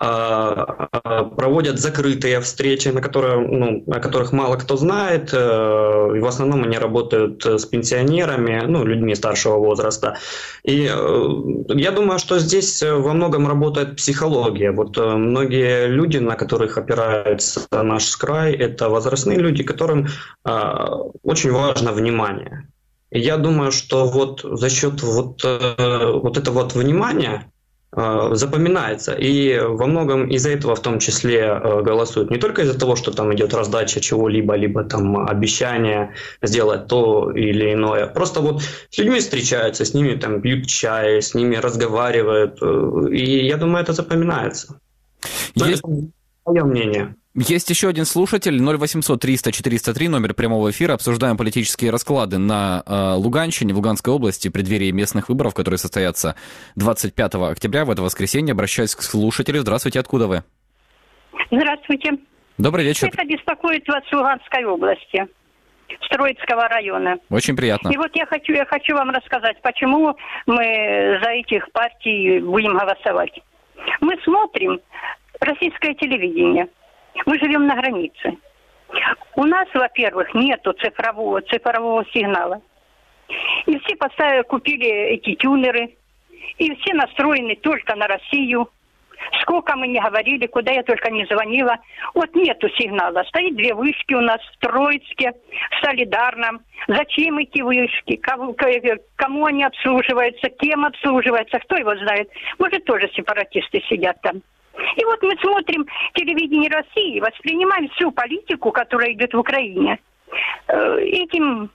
Проводят закрытые встречи, о которых мало кто знает. И в основном они работают с пенсионерами, людьми старшего возраста. И я думаю, что здесь во многом работает психология. Многие люди, на которых опирается наш край, это возрастные люди, которым очень важно внимание. И я думаю, что за счет этого внимания запоминается. И во многом из-за этого в том числе голосуют. Не только из-за того, что там идет раздача чего-либо, либо там обещание сделать то или иное. Просто с людьми встречаются, с ними там пьют чай, с ними разговаривают. И я думаю, это запоминается. Это мое мнение. Есть еще один слушатель, 0800 300 403, номер прямого эфира. Обсуждаем политические расклады на Луганщине, в Луганской области, в преддверии местных выборов, которые состоятся 25 октября, в это воскресенье. Обращаюсь к слушателю. Здравствуйте, откуда вы? Здравствуйте. Добрый вечер. Это беспокоит вас в Луганской области, Троицкого района. Очень приятно. И я хочу вам рассказать, почему мы за этих партий будем голосовать. Мы смотрим российское телевидение. Мы живем на границе. У нас, во-первых, нету цифрового сигнала. И все купили эти тюнеры. И все настроены только на Россию. Сколько мы не говорили, куда я только не звонила. Нету сигнала. Стоит 2 вышки у нас в Троицке, в Солидарном. Зачем эти вышки? Кому они обслуживаются? Кем обслуживаются? Кто его знает? Может, тоже сепаратисты сидят там. И мы смотрим телевидение России, воспринимаем всю политику, которая идет в Украине, ихними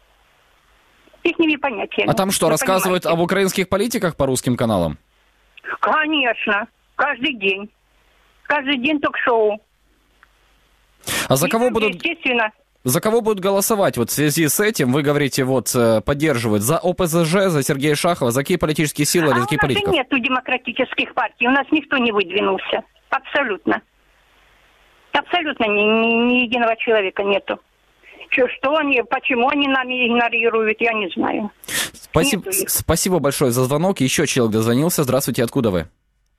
понятиями. А там что, рассказывают об украинских политиках по русским каналам? Конечно. Каждый день. Каждый день ток-шоу. А за кого будут... Естественно. За кого будут голосовать в связи с этим? Вы говорите, поддерживают за ОПЗЖ, за Сергея Шахова, за какие политические силы, за какие политиков? У нас нету демократических партий, у нас никто не выдвинулся. Абсолютно. Абсолютно ни единого человека нету. Что они, почему они нами игнорируют, я не знаю. Спасибо большое за звонок. Еще человек дозвонился. Здравствуйте, откуда вы?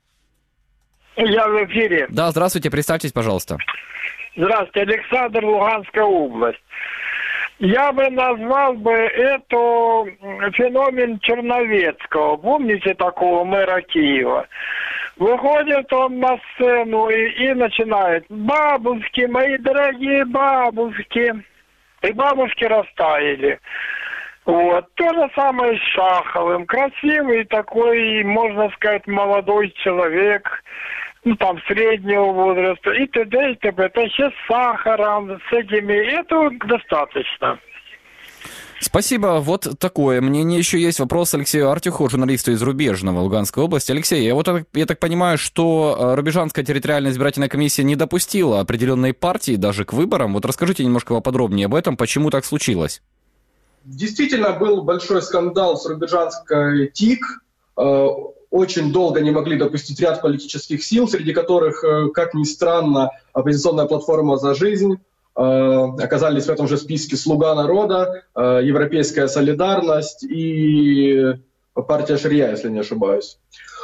Я в эфире. Да, здравствуйте, представьтесь, пожалуйста. Здравствуйте, Александр, Луганская область. Я бы назвал бы это феномен Черновецкого. Помните такого мэра Киева? Выходит он на сцену и начинает: бабушки, мои дорогие бабушки. И бабушки растаяли. Вот. То же самое с Шаховым. Красивый такой, можно сказать, молодой человек, ну там среднего возраста, и т.д. и т.п. Это еще с сахаром, с этими, этого достаточно. Спасибо. Вот такое мнение. Еще есть вопрос Алексею Артюху, журналисту из Рубежного Луганской области. Алексей, я так понимаю, что Рубежанская территориальная избирательная комиссия не допустила определенные партии даже к выборам. Вот расскажите немножко поподробнее об этом, почему так случилось. Действительно, был большой скандал с Рубежанской ТИК. Очень долго не могли допустить ряд политических сил, среди которых, как ни странно, оппозиционная платформа «За жизнь», оказались в этом же списке «Слуга народа», «Европейская солидарность» и партия «Шария», если не ошибаюсь.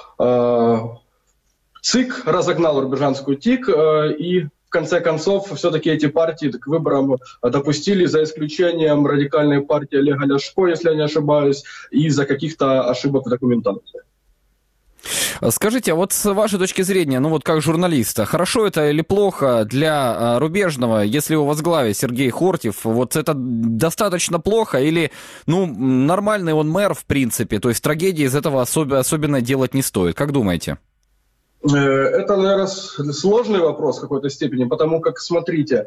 ЦИК разогнал Рубежанскую ТИК, и в конце концов все-таки эти партии к выборам допустили, за исключением радикальной партии Олега Ляшко, если я не ошибаюсь, и из-за каких-то ошибок в документации. Скажите, а вот с вашей точки зрения, ну вот как журналиста, хорошо это или плохо для Рубежного, если его возглавит Сергей Хортьев? Вот это достаточно плохо или, ну, нормальный он мэр в принципе, то есть трагедии из этого особенно делать не стоит? Как думаете? Это, наверное, сложный вопрос в какой-то степени, потому как, смотрите,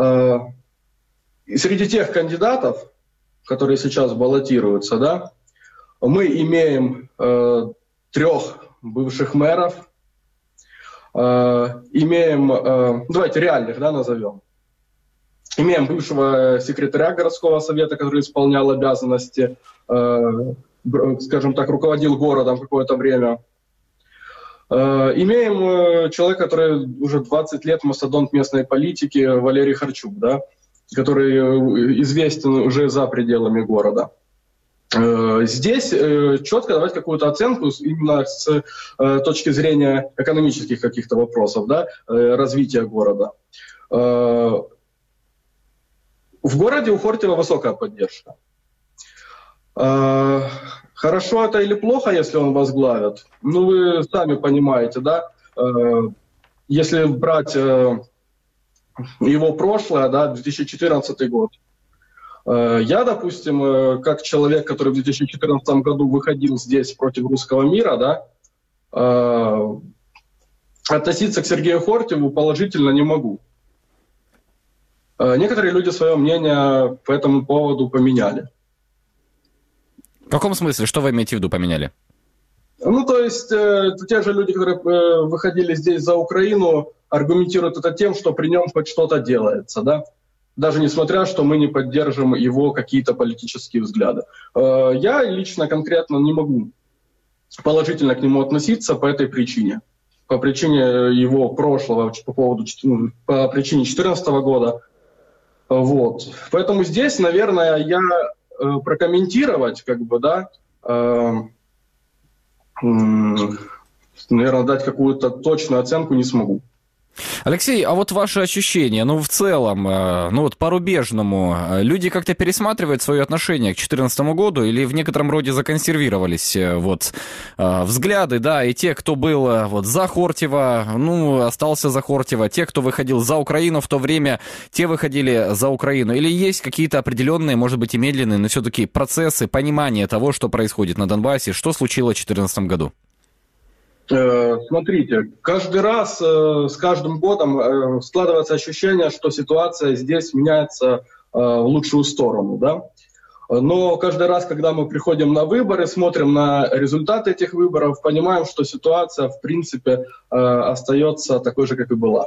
среди тех кандидатов, которые сейчас баллотируются, да, мы имеем 3 бывших мэров, имеем, давайте реальных, да, назовем. Имеем бывшего секретаря городского совета, который исполнял обязанности, скажем так, руководил городом какое-то время. Имеем человека, который уже 20 лет мастодонт местной политики, Валерий Харчук, да, который известен уже за пределами города. Здесь четко давать какую-то оценку именно с точки зрения экономических каких-то вопросов, да, развития города. В городе у Хортьева высокая поддержка. Хорошо это или плохо, если он возглавит? Ну, вы сами понимаете, да? Если брать его прошлое, да, 2014 год, я, допустим, как человек, который в 2014 году выходил здесь против русского мира, да, относиться к Сергею Хортьеву положительно не могу. Некоторые люди свое мнение по этому поводу поменяли. В каком смысле? Что вы имеете в виду поменяли? Ну, то есть, те же люди, которые выходили здесь за Украину, аргументируют это тем, что при нем хоть что-то делается, да? Даже несмотря, что мы не поддержим его какие-то политические взгляды. Я лично конкретно не могу положительно к нему относиться по этой причине. По причине его прошлого, по причине 2014 года. Вот. Поэтому здесь, наверное, я прокомментировать, как бы, да, наверное, дать какую-то точную оценку не смогу. Алексей, а вот ваши ощущения, ну, в целом, ну, вот по-рубежному, люди как-то пересматривают свое отношение к 2014 году или в некотором роде законсервировались, вот, взгляды, да, и те, кто был, вот, за Хортьева, ну, остался за Хортьева, те, кто выходил за Украину в то время, те выходили за Украину, или есть какие-то определенные, может быть, и медленные, но все-таки процессы понимания того, что происходит на Донбассе, что случилось в 2014 году? Смотрите, каждый раз, с каждым годом складывается ощущение, что ситуация здесь меняется в лучшую сторону, да? Но каждый раз, когда мы приходим на выборы, смотрим на результаты этих выборов, понимаем, что ситуация, в принципе, остается такой же, как и была.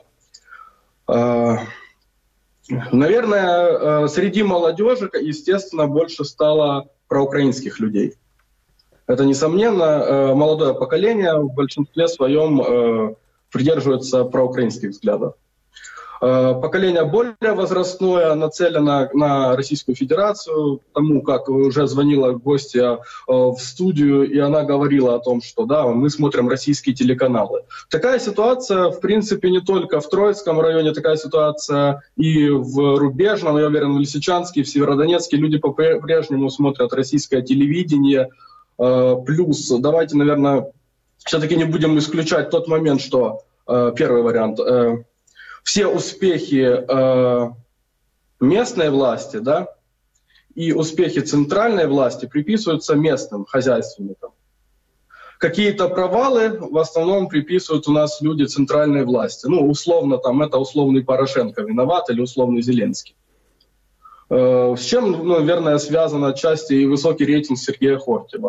Наверное, среди молодежи, естественно, больше стало проукраинских людей. Это, несомненно, молодое поколение в большинстве своем придерживается проукраинских взглядов. Поколение более возрастное нацелено на Российскую Федерацию, тому, как уже звонила гостья в студию, и она говорила о том, что да, мы смотрим российские телеканалы. Такая ситуация, в принципе, не только в Троицком районе, такая ситуация и в Рубежном, я уверен, в Лисичанске, в Северодонецке. Люди по-прежнему смотрят российское телевидение. Плюс, давайте, наверное, все-таки не будем исключать тот момент, что первый вариант – все успехи местной власти, да, и успехи центральной власти приписываются местным хозяйственникам. Какие-то провалы в основном приписывают у нас люди центральной власти. Ну, условно, там, это условный Порошенко виноват или условный Зеленский. С чем, ну, наверное, связан отчасти и высокий рейтинг Сергея Хортьева.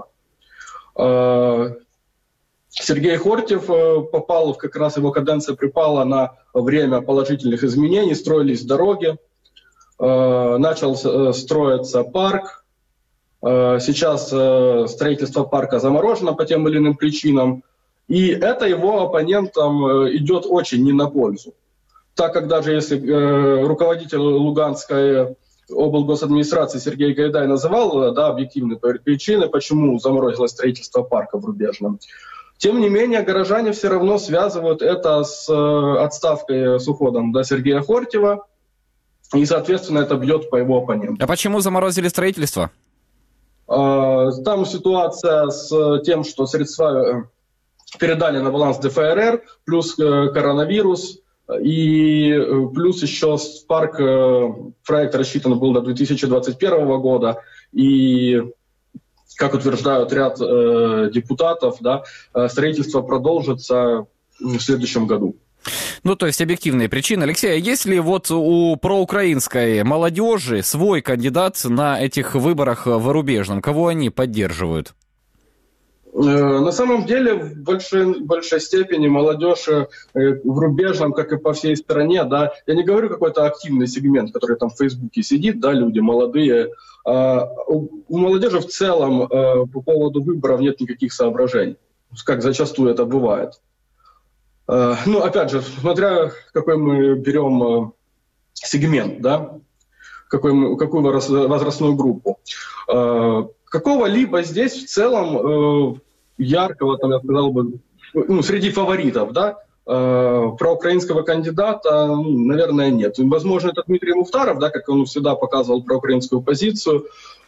Сергей Хортьев попал, как раз его каденция припала на время положительных изменений, строились дороги, начал строиться парк. Сейчас строительство парка заморожено по тем или иным причинам, и это его оппонентам идет очень не на пользу. Так как даже если руководитель Луганской облгосадминистрации Сергей Гайдай называл, да, объективные причины, почему заморозилось строительство парка в Рубежном, тем не менее, горожане все равно связывают это с отставкой, с уходом, да, Сергея Хортьева, и, соответственно, это бьет по его оппонентам. А почему заморозили строительство? Там ситуация с тем, что средства передали на баланс ДФРР, плюс коронавирус, и плюс еще парк, проект рассчитан был до 2021 года, и, как утверждают ряд депутатов, да, строительство продолжится в следующем году. Ну, то есть объективные причины. Алексей, а есть ли вот у проукраинской молодежи свой кандидат на этих выборах в Рубежном? Кого они поддерживают? На самом деле, в большей степени молодежь в Рубежном, как и по всей стране, да, я не говорю какой-то активный сегмент, который там в Фейсбуке сидит, да, люди молодые. У молодежи в целом по поводу выборов нет никаких соображений, как зачастую это бывает. Ну, опять же, смотря какой мы берем сегмент, да, какую возрастную группу. Какого-либо здесь в целом яркого, там, я сказал бы, ну, среди фаворитов, да, проукраинского кандидата, ну, наверное, нет. Возможно, это Дмитрий Мухтаров, да, как он всегда показывал проукраинскую позицию.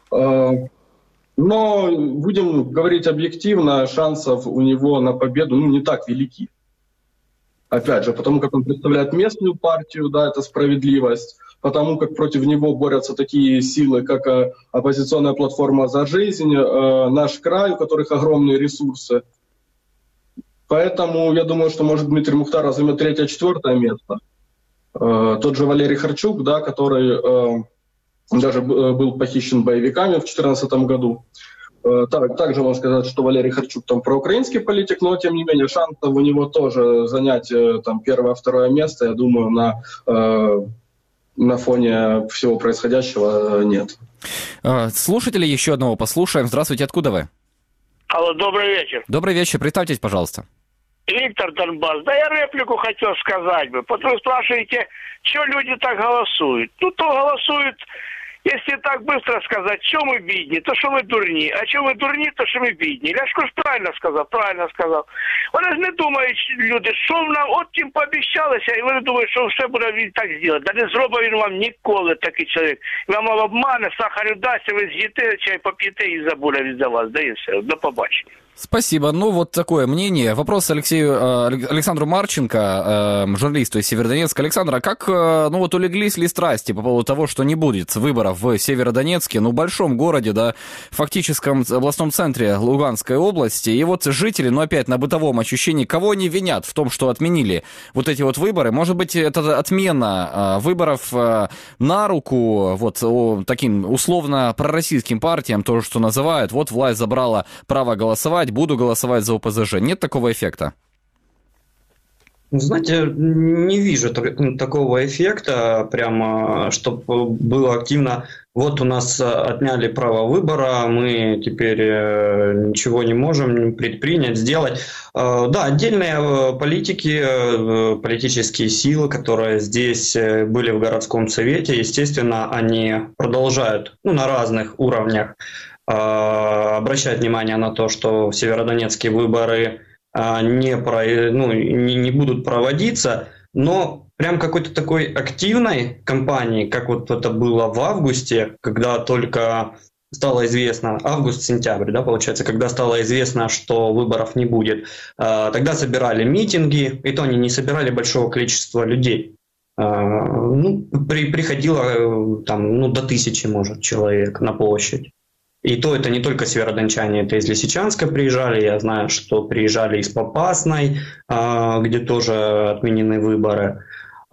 Но, будем говорить объективно, шансов у него на победу, ну, не так велики. Опять же, потому как он представляет местную партию, да, это справедливость, потому как против него борются такие силы, как оппозиционная платформа «За жизнь», «Наш край», у которых огромные ресурсы. Поэтому я думаю, что, может, Дмитрий Мухтаров займет 3-4 место. Тот же Валерий Харчук, да, который даже был похищен боевиками в 2014 году. Также можно сказать, что Валерий Харчук там проукраинский политик, но тем не менее шансов у него тоже занять там 1-2 место, я думаю, на фоне всего происходящего нет. Слушатели еще одного послушаем. Здравствуйте, откуда вы? Алло, добрый вечер. Добрый вечер, представьтесь, пожалуйста. Виктор, Донбасс. Да я реплику хотел сказать бы. Потому что спрашиваете, что люди так голосуют? Ну, то голосуют, если так быстро сказать, что мы бідні, то що ми дурні, а що ми дурні, то що ми бідні. Ляшко ж правильно сказав. Вони ж не думають, люди, що нам от тим пообіцялися, і вони думають, що все буде він так зробити. Да не зробить він вам ніколи такий чоловік. Вам обмане, сахарю дасть, ви з'їте, чай поп'єте і забуде від за вас. Да і все. До побачення. Спасибо. Ну, вот такое мнение. Вопрос Александру Марченко, журналисту из Северодонецка. Александр, а как, ну вот улеглись ли страсти по поводу того, что не будет выборов в Северодонецке, ну, большом городе, да, фактическом областном центре Луганской области, и вот жители, ну, опять на бытовом ощущении, кого они винят в том, что отменили вот эти вот выборы? Может быть, это отмена выборов на руку вот таким условно пророссийским партиям, то, что называют, вот власть забрала право голосовать, буду голосовать за ОПЗЖ. Нет такого эффекта? Знаете, не вижу такого эффекта, прямо, чтобы было активно. Вот у нас отняли право выбора, мы теперь ничего не можем предпринять, сделать. Да, отдельные политики, политические силы, которые здесь были в городском совете, естественно, они продолжают на разных уровнях обращать внимание на то, что в Северодонецке выборы не будут проводиться, но прям какой-то такой активной кампании, как вот это было в августе, когда только стало известно, август-сентябрь, да, получается, когда стало известно, что выборов не будет, тогда собирали митинги, и то они не собирали большого количества людей. Приходило там, до 1000, может, человек на площадь. И то это не только северодончане, это из Лисичанска приезжали, я знаю, что приезжали из Попасной, где тоже отменены выборы.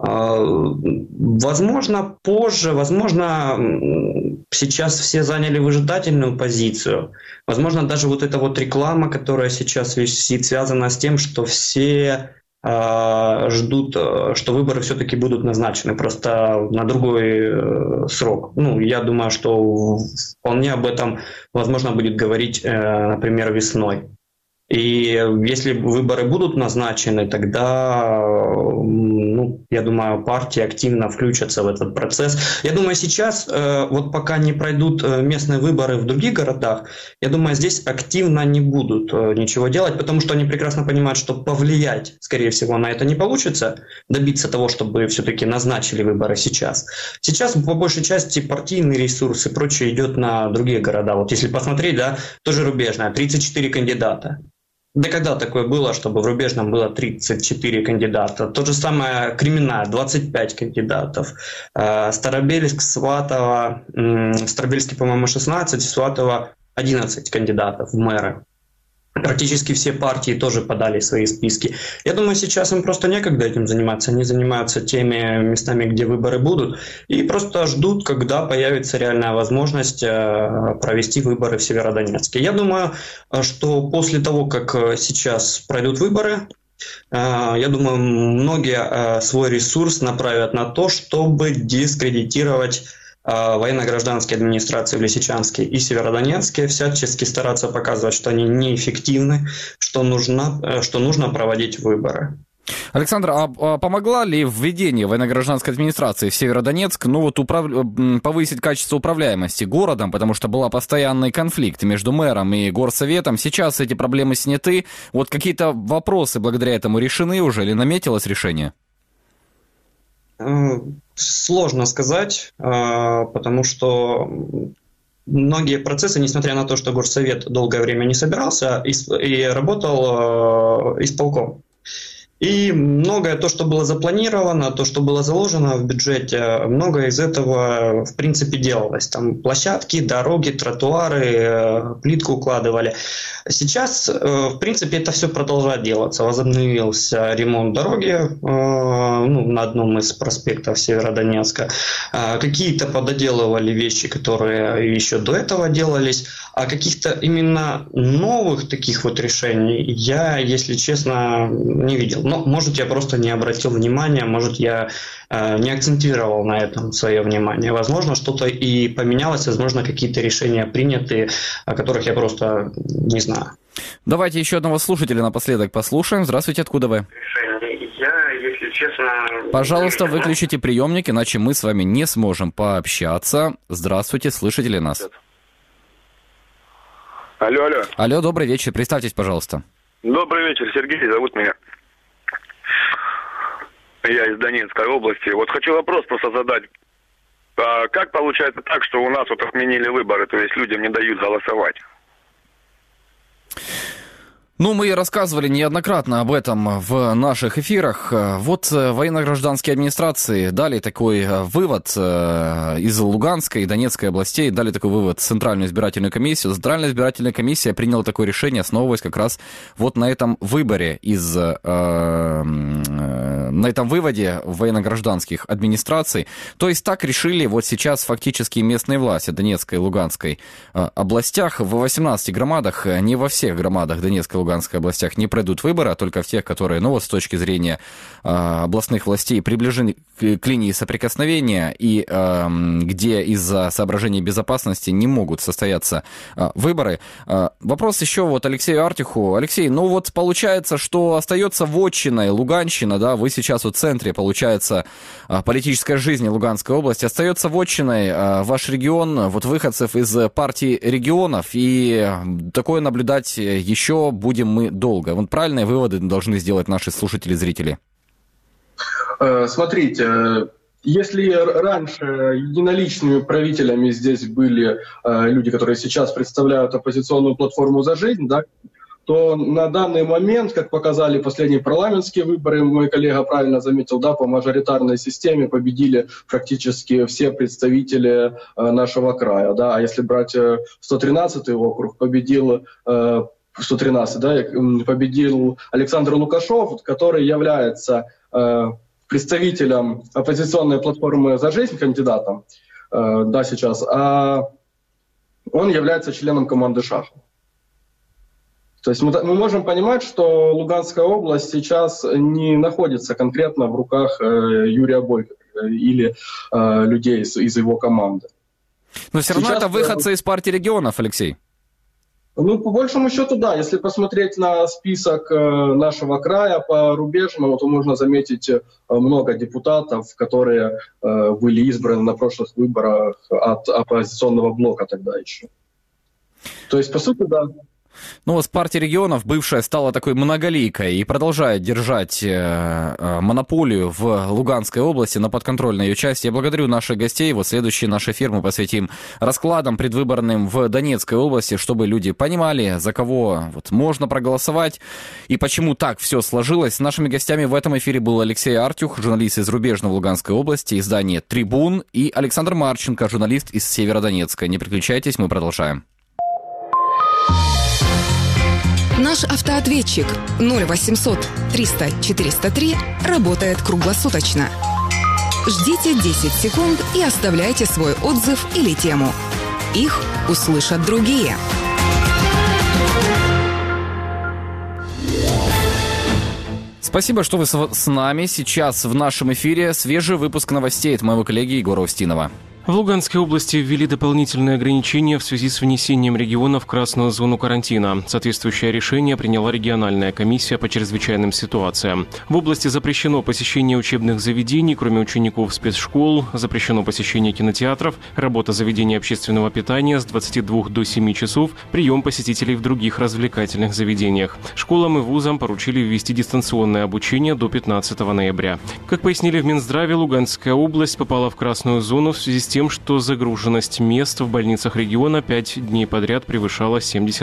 Возможно, позже, возможно, сейчас все заняли выжидательную позицию. Возможно, даже вот эта вот реклама, которая сейчас висит, связана с тем, что все ждут, что выборы все-таки будут назначены, просто на другой срок. Я думаю, что вполне об этом возможно будет говорить, например, весной. И если выборы будут назначены, тогда, я думаю, партии активно включатся в этот процесс. Я думаю, сейчас, вот пока не пройдут местные выборы в других городах, я думаю, здесь активно не будут ничего делать, потому что они прекрасно понимают, что повлиять, скорее всего, на это не получится, добиться того, чтобы все-таки назначили выборы сейчас. Сейчас, по большей части, партийный ресурс и прочее идет на другие города. Вот если посмотреть, да, тоже Рубежная, 34 кандидата. Да когда такое было, чтобы в Рубежном было 34 кандидата? То же самое Кременная, 25 кандидатов. Старобельск, Сватово, Старобельске, по-моему, 16, Сватово 11 кандидатов в мэры. Практически все партии тоже подали свои списки. Я думаю, сейчас им просто некогда этим заниматься. Они занимаются теми местами, где выборы будут, и просто ждут, когда появится реальная возможность провести выборы в Северодонецке. Я думаю, что после того, как сейчас пройдут выборы, я думаю, многие свой ресурс направят на то, чтобы дискредитировать военно-гражданские администрации в Лисичанске и Северодонецке, всячески стараться показывать, что они неэффективны, что нужно проводить выборы. Александр, а помогла ли введение военно-гражданской администрации в Северодонецк повысить качество управляемости городом, потому что был постоянный конфликт между мэром и горсоветом? Сейчас эти проблемы сняты. Вот какие-то вопросы благодаря этому решены уже или наметилось решение? Сложно сказать, потому что многие процессы, несмотря на то, что горсовет долгое время не собирался и работал исполком. И многое то, что было запланировано, то, что было заложено в бюджете, многое из этого, в принципе, делалось. Там площадки, дороги, тротуары, плитку укладывали. Сейчас, в принципе, это все продолжает делаться. Возобновился ремонт дороги на одном из проспектов Северодонецка. Какие-то пододелывали вещи, которые еще до этого делались. А каких-то именно новых таких вот решений я, если честно, не видел. Но, может, я просто не обратил внимания, может, я не акцентировал на этом свое внимание. Возможно, что-то и поменялось, возможно, какие-то решения приняты, о которых я просто не знаю. Давайте еще одного слушателя напоследок послушаем. Здравствуйте, откуда вы? Я, если честно... Пожалуйста, выключите приемник, иначе мы с вами не сможем пообщаться. Здравствуйте, слышите ли нас? Алло. Алло, добрый вечер. Представьтесь, пожалуйста. Добрый вечер, Сергей, зовут меня. Я из Донецкой области. Вот хочу вопрос просто задать. Как получается так, что у нас вот отменили выборы, то есть людям не дают голосовать? Мы рассказывали неоднократно об этом в наших эфирах. Вот военно-гражданские администрации дали такой вывод из Луганской и Донецкой областей, дали такой вывод в Центральную избирательную комиссию. Центральная избирательная комиссия приняла такое решение, основываясь как раз вот на этом выборе на этом выводе военно-гражданских администраций. То есть так решили вот сейчас фактически местные власти Донецкой и Луганской областях. В 18 громадах, не во всех громадах Донецкой и Луганской областях не пройдут выборы, а только в тех, которые, ну вот с точки зрения областных властей приближены к линии соприкосновения и где из-за соображений безопасности не могут состояться выборы. Вопрос еще вот Алексею Артюху. Алексей, ну вот получается, что остается вотчиной Луганщина, да, вы сейчас в центре, получается, политической жизни Луганской области, остается вотчиной ваш регион, вот выходцев из партии регионов, и такое наблюдать еще будем мы долго. Вот правильные выводы должны сделать наши слушатели и зрители. Смотрите, если раньше единоличными правителями здесь были люди, которые сейчас представляют оппозиционную платформу «За жизнь», да, то на данный момент, как показали последние парламентские выборы, мой коллега правильно заметил, да, по мажоритарной системе победили практически все представители нашего края. Да. А если брать 113-й округ, победил 113, да, победил Александр Лукашов, который является представителем оппозиционной платформы «За жизнь», кандидатом, да, сейчас, а он является членом команды «Шахов». То есть мы можем понимать, что Луганская область сейчас не находится конкретно в руках Юрия Бойко или людей из его команды. Но все равно сейчас это выходцы из партии регионов, Алексей. Ну, по большему счету, да. Если посмотреть на список нашего края порубежного, то можно заметить много депутатов, которые были избраны на прошлых выборах от оппозиционного блока тогда еще. То есть, по сути, да. Ну, вот партия регионов, бывшая, стала такой многоликой и продолжает держать монополию в Луганской области на подконтрольной ее части. Я благодарю наших гостей. Вот следующий наш эфир мы посвятим раскладам предвыборным в Донецкой области, чтобы люди понимали, за кого вот можно проголосовать и почему так все сложилось. С нашими гостями в этом эфире был Алексей Артюх, журналист из Рубежного Луганской области, издание «Трибун», и Александр Марченко, журналист из Северодонецка. Не переключайтесь, мы продолжаем. Наш автоответчик 0800 300 403 работает круглосуточно. Ждите 10 секунд и оставляйте свой отзыв или тему. Их услышат другие. Спасибо, что вы с нами. Сейчас в нашем эфире свежий выпуск новостей от моего коллеги Егора Устинова. В Луганской области ввели дополнительные ограничения в связи с внесением региона в красную зону карантина. Соответствующее решение приняла региональная комиссия по чрезвычайным ситуациям. В области запрещено посещение учебных заведений, кроме учеников спецшкол, запрещено посещение кинотеатров, работа заведений общественного питания с 22 до 7 часов, прием посетителей в других развлекательных заведениях. Школам и вузам поручили ввести дистанционное обучение до 15 ноября. Как пояснили в Минздраве, Луганская область попала в красную зону в связи с тем, что загруженность мест в больницах региона 5 дней подряд превышала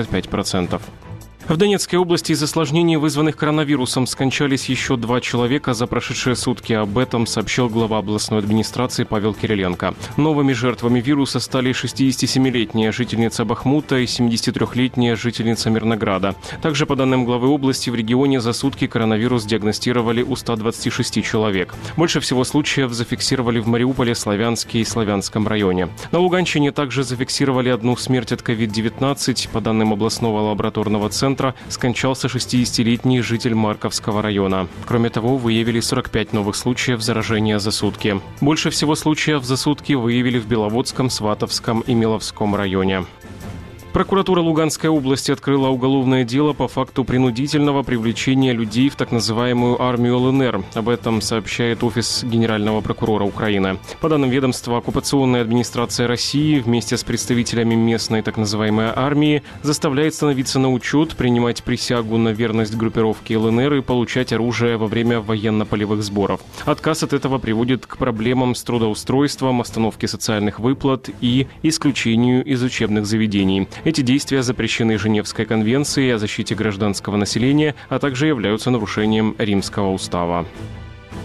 75%. В Донецкой области из осложнений, вызванных коронавирусом, скончались еще 2 человека за прошедшие сутки. Об этом сообщил глава областной администрации Павел Кириленко. Новыми жертвами вируса стали 67-летняя жительница Бахмута и 73-летняя жительница Мирнограда. Также, по данным главы области, в регионе за сутки коронавирус диагностировали у 126 человек. Больше всего случаев зафиксировали в Мариуполе, Славянске и Славянском районе. На Луганщине также зафиксировали одну смерть от COVID-19. По данным областного лабораторного центра, скончался 60-летний житель Марковского района. Кроме того, выявили 45 новых случаев заражения за сутки. Больше всего случаев за сутки выявили в Беловодском, Сватовском и Миловском районе. Прокуратура Луганской области открыла уголовное дело по факту принудительного привлечения людей в так называемую армию ЛНР. Об этом сообщает Офис Генерального прокурора Украины. По данным ведомства, оккупационная администрация России вместе с представителями местной так называемой армии заставляет становиться на учет, принимать присягу на верность группировке ЛНР и получать оружие во время военно-полевых сборов. Отказ от этого приводит к проблемам с трудоустройством, остановке социальных выплат и исключению из учебных заведений. Эти действия запрещены Женевской конвенцией о защите гражданского населения, а также являются нарушением Римского устава.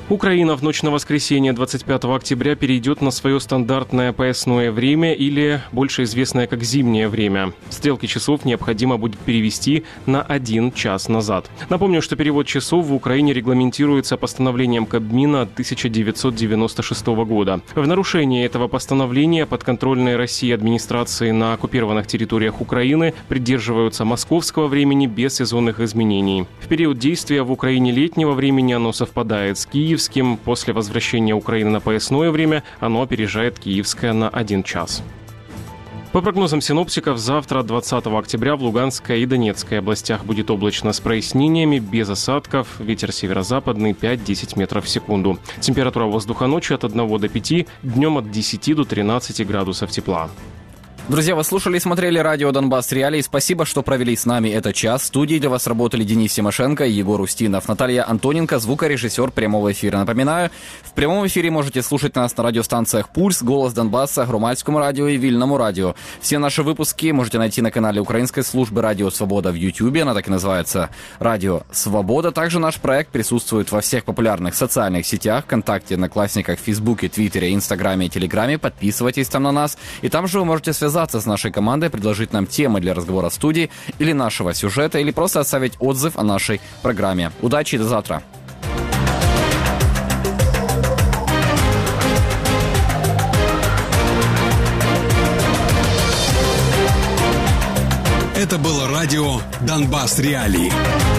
Украина в ночь на воскресенье 25 октября перейдет на свое стандартное поясное время, или больше известное как зимнее время. Стрелки часов необходимо будет перевести на 1 час назад. Напомню, что перевод часов в Украине регламентируется постановлением Кабмина 1996 года. В нарушении этого постановления подконтрольные России администрации на оккупированных территориях Украины придерживаются московского времени без сезонных изменений. В период действия в Украине летнего времени оно совпадает с киевским. После возвращения Украины на поясное время оно опережает киевское на 1 час. По прогнозам синоптиков, завтра, 20 октября, в Луганской и Донецкой областях будет облачно с прояснениями, без осадков. Ветер северо-западный 5-10 метров в секунду. Температура воздуха ночью от 1 до 5, днем от 10 до 13 градусов тепла. Друзья, вы слушали и смотрели радио «Донбасс Реалии». Спасибо, что провели с нами этот час. В студии для вас работали Денис Тимошенко и Егор Устинов. Наталья Антоненко, звукорежиссер прямого эфира. Напоминаю, в прямом эфире можете слушать нас на радиостанциях «Пульс», «Голос Донбасса», «Громадскому радио» и «Вильному радио». Все наши выпуски можете найти на канале украинской службы «Радио Свобода» в YouTube. Она так и называется «Радио Свобода». Также наш проект присутствует во всех популярных социальных сетях: ВКонтакте, Одноклассниках, Фейсбуке, Твиттере, Инстаграме и Телеграме. Подписывайтесь там на нас. И там же вы можете связаться с нашей командой, предложить нам темы для разговора в студии или нашего сюжета, или просто оставить отзыв о нашей программе. Удачи и до завтра! Это было радио «Донбасс Реалии».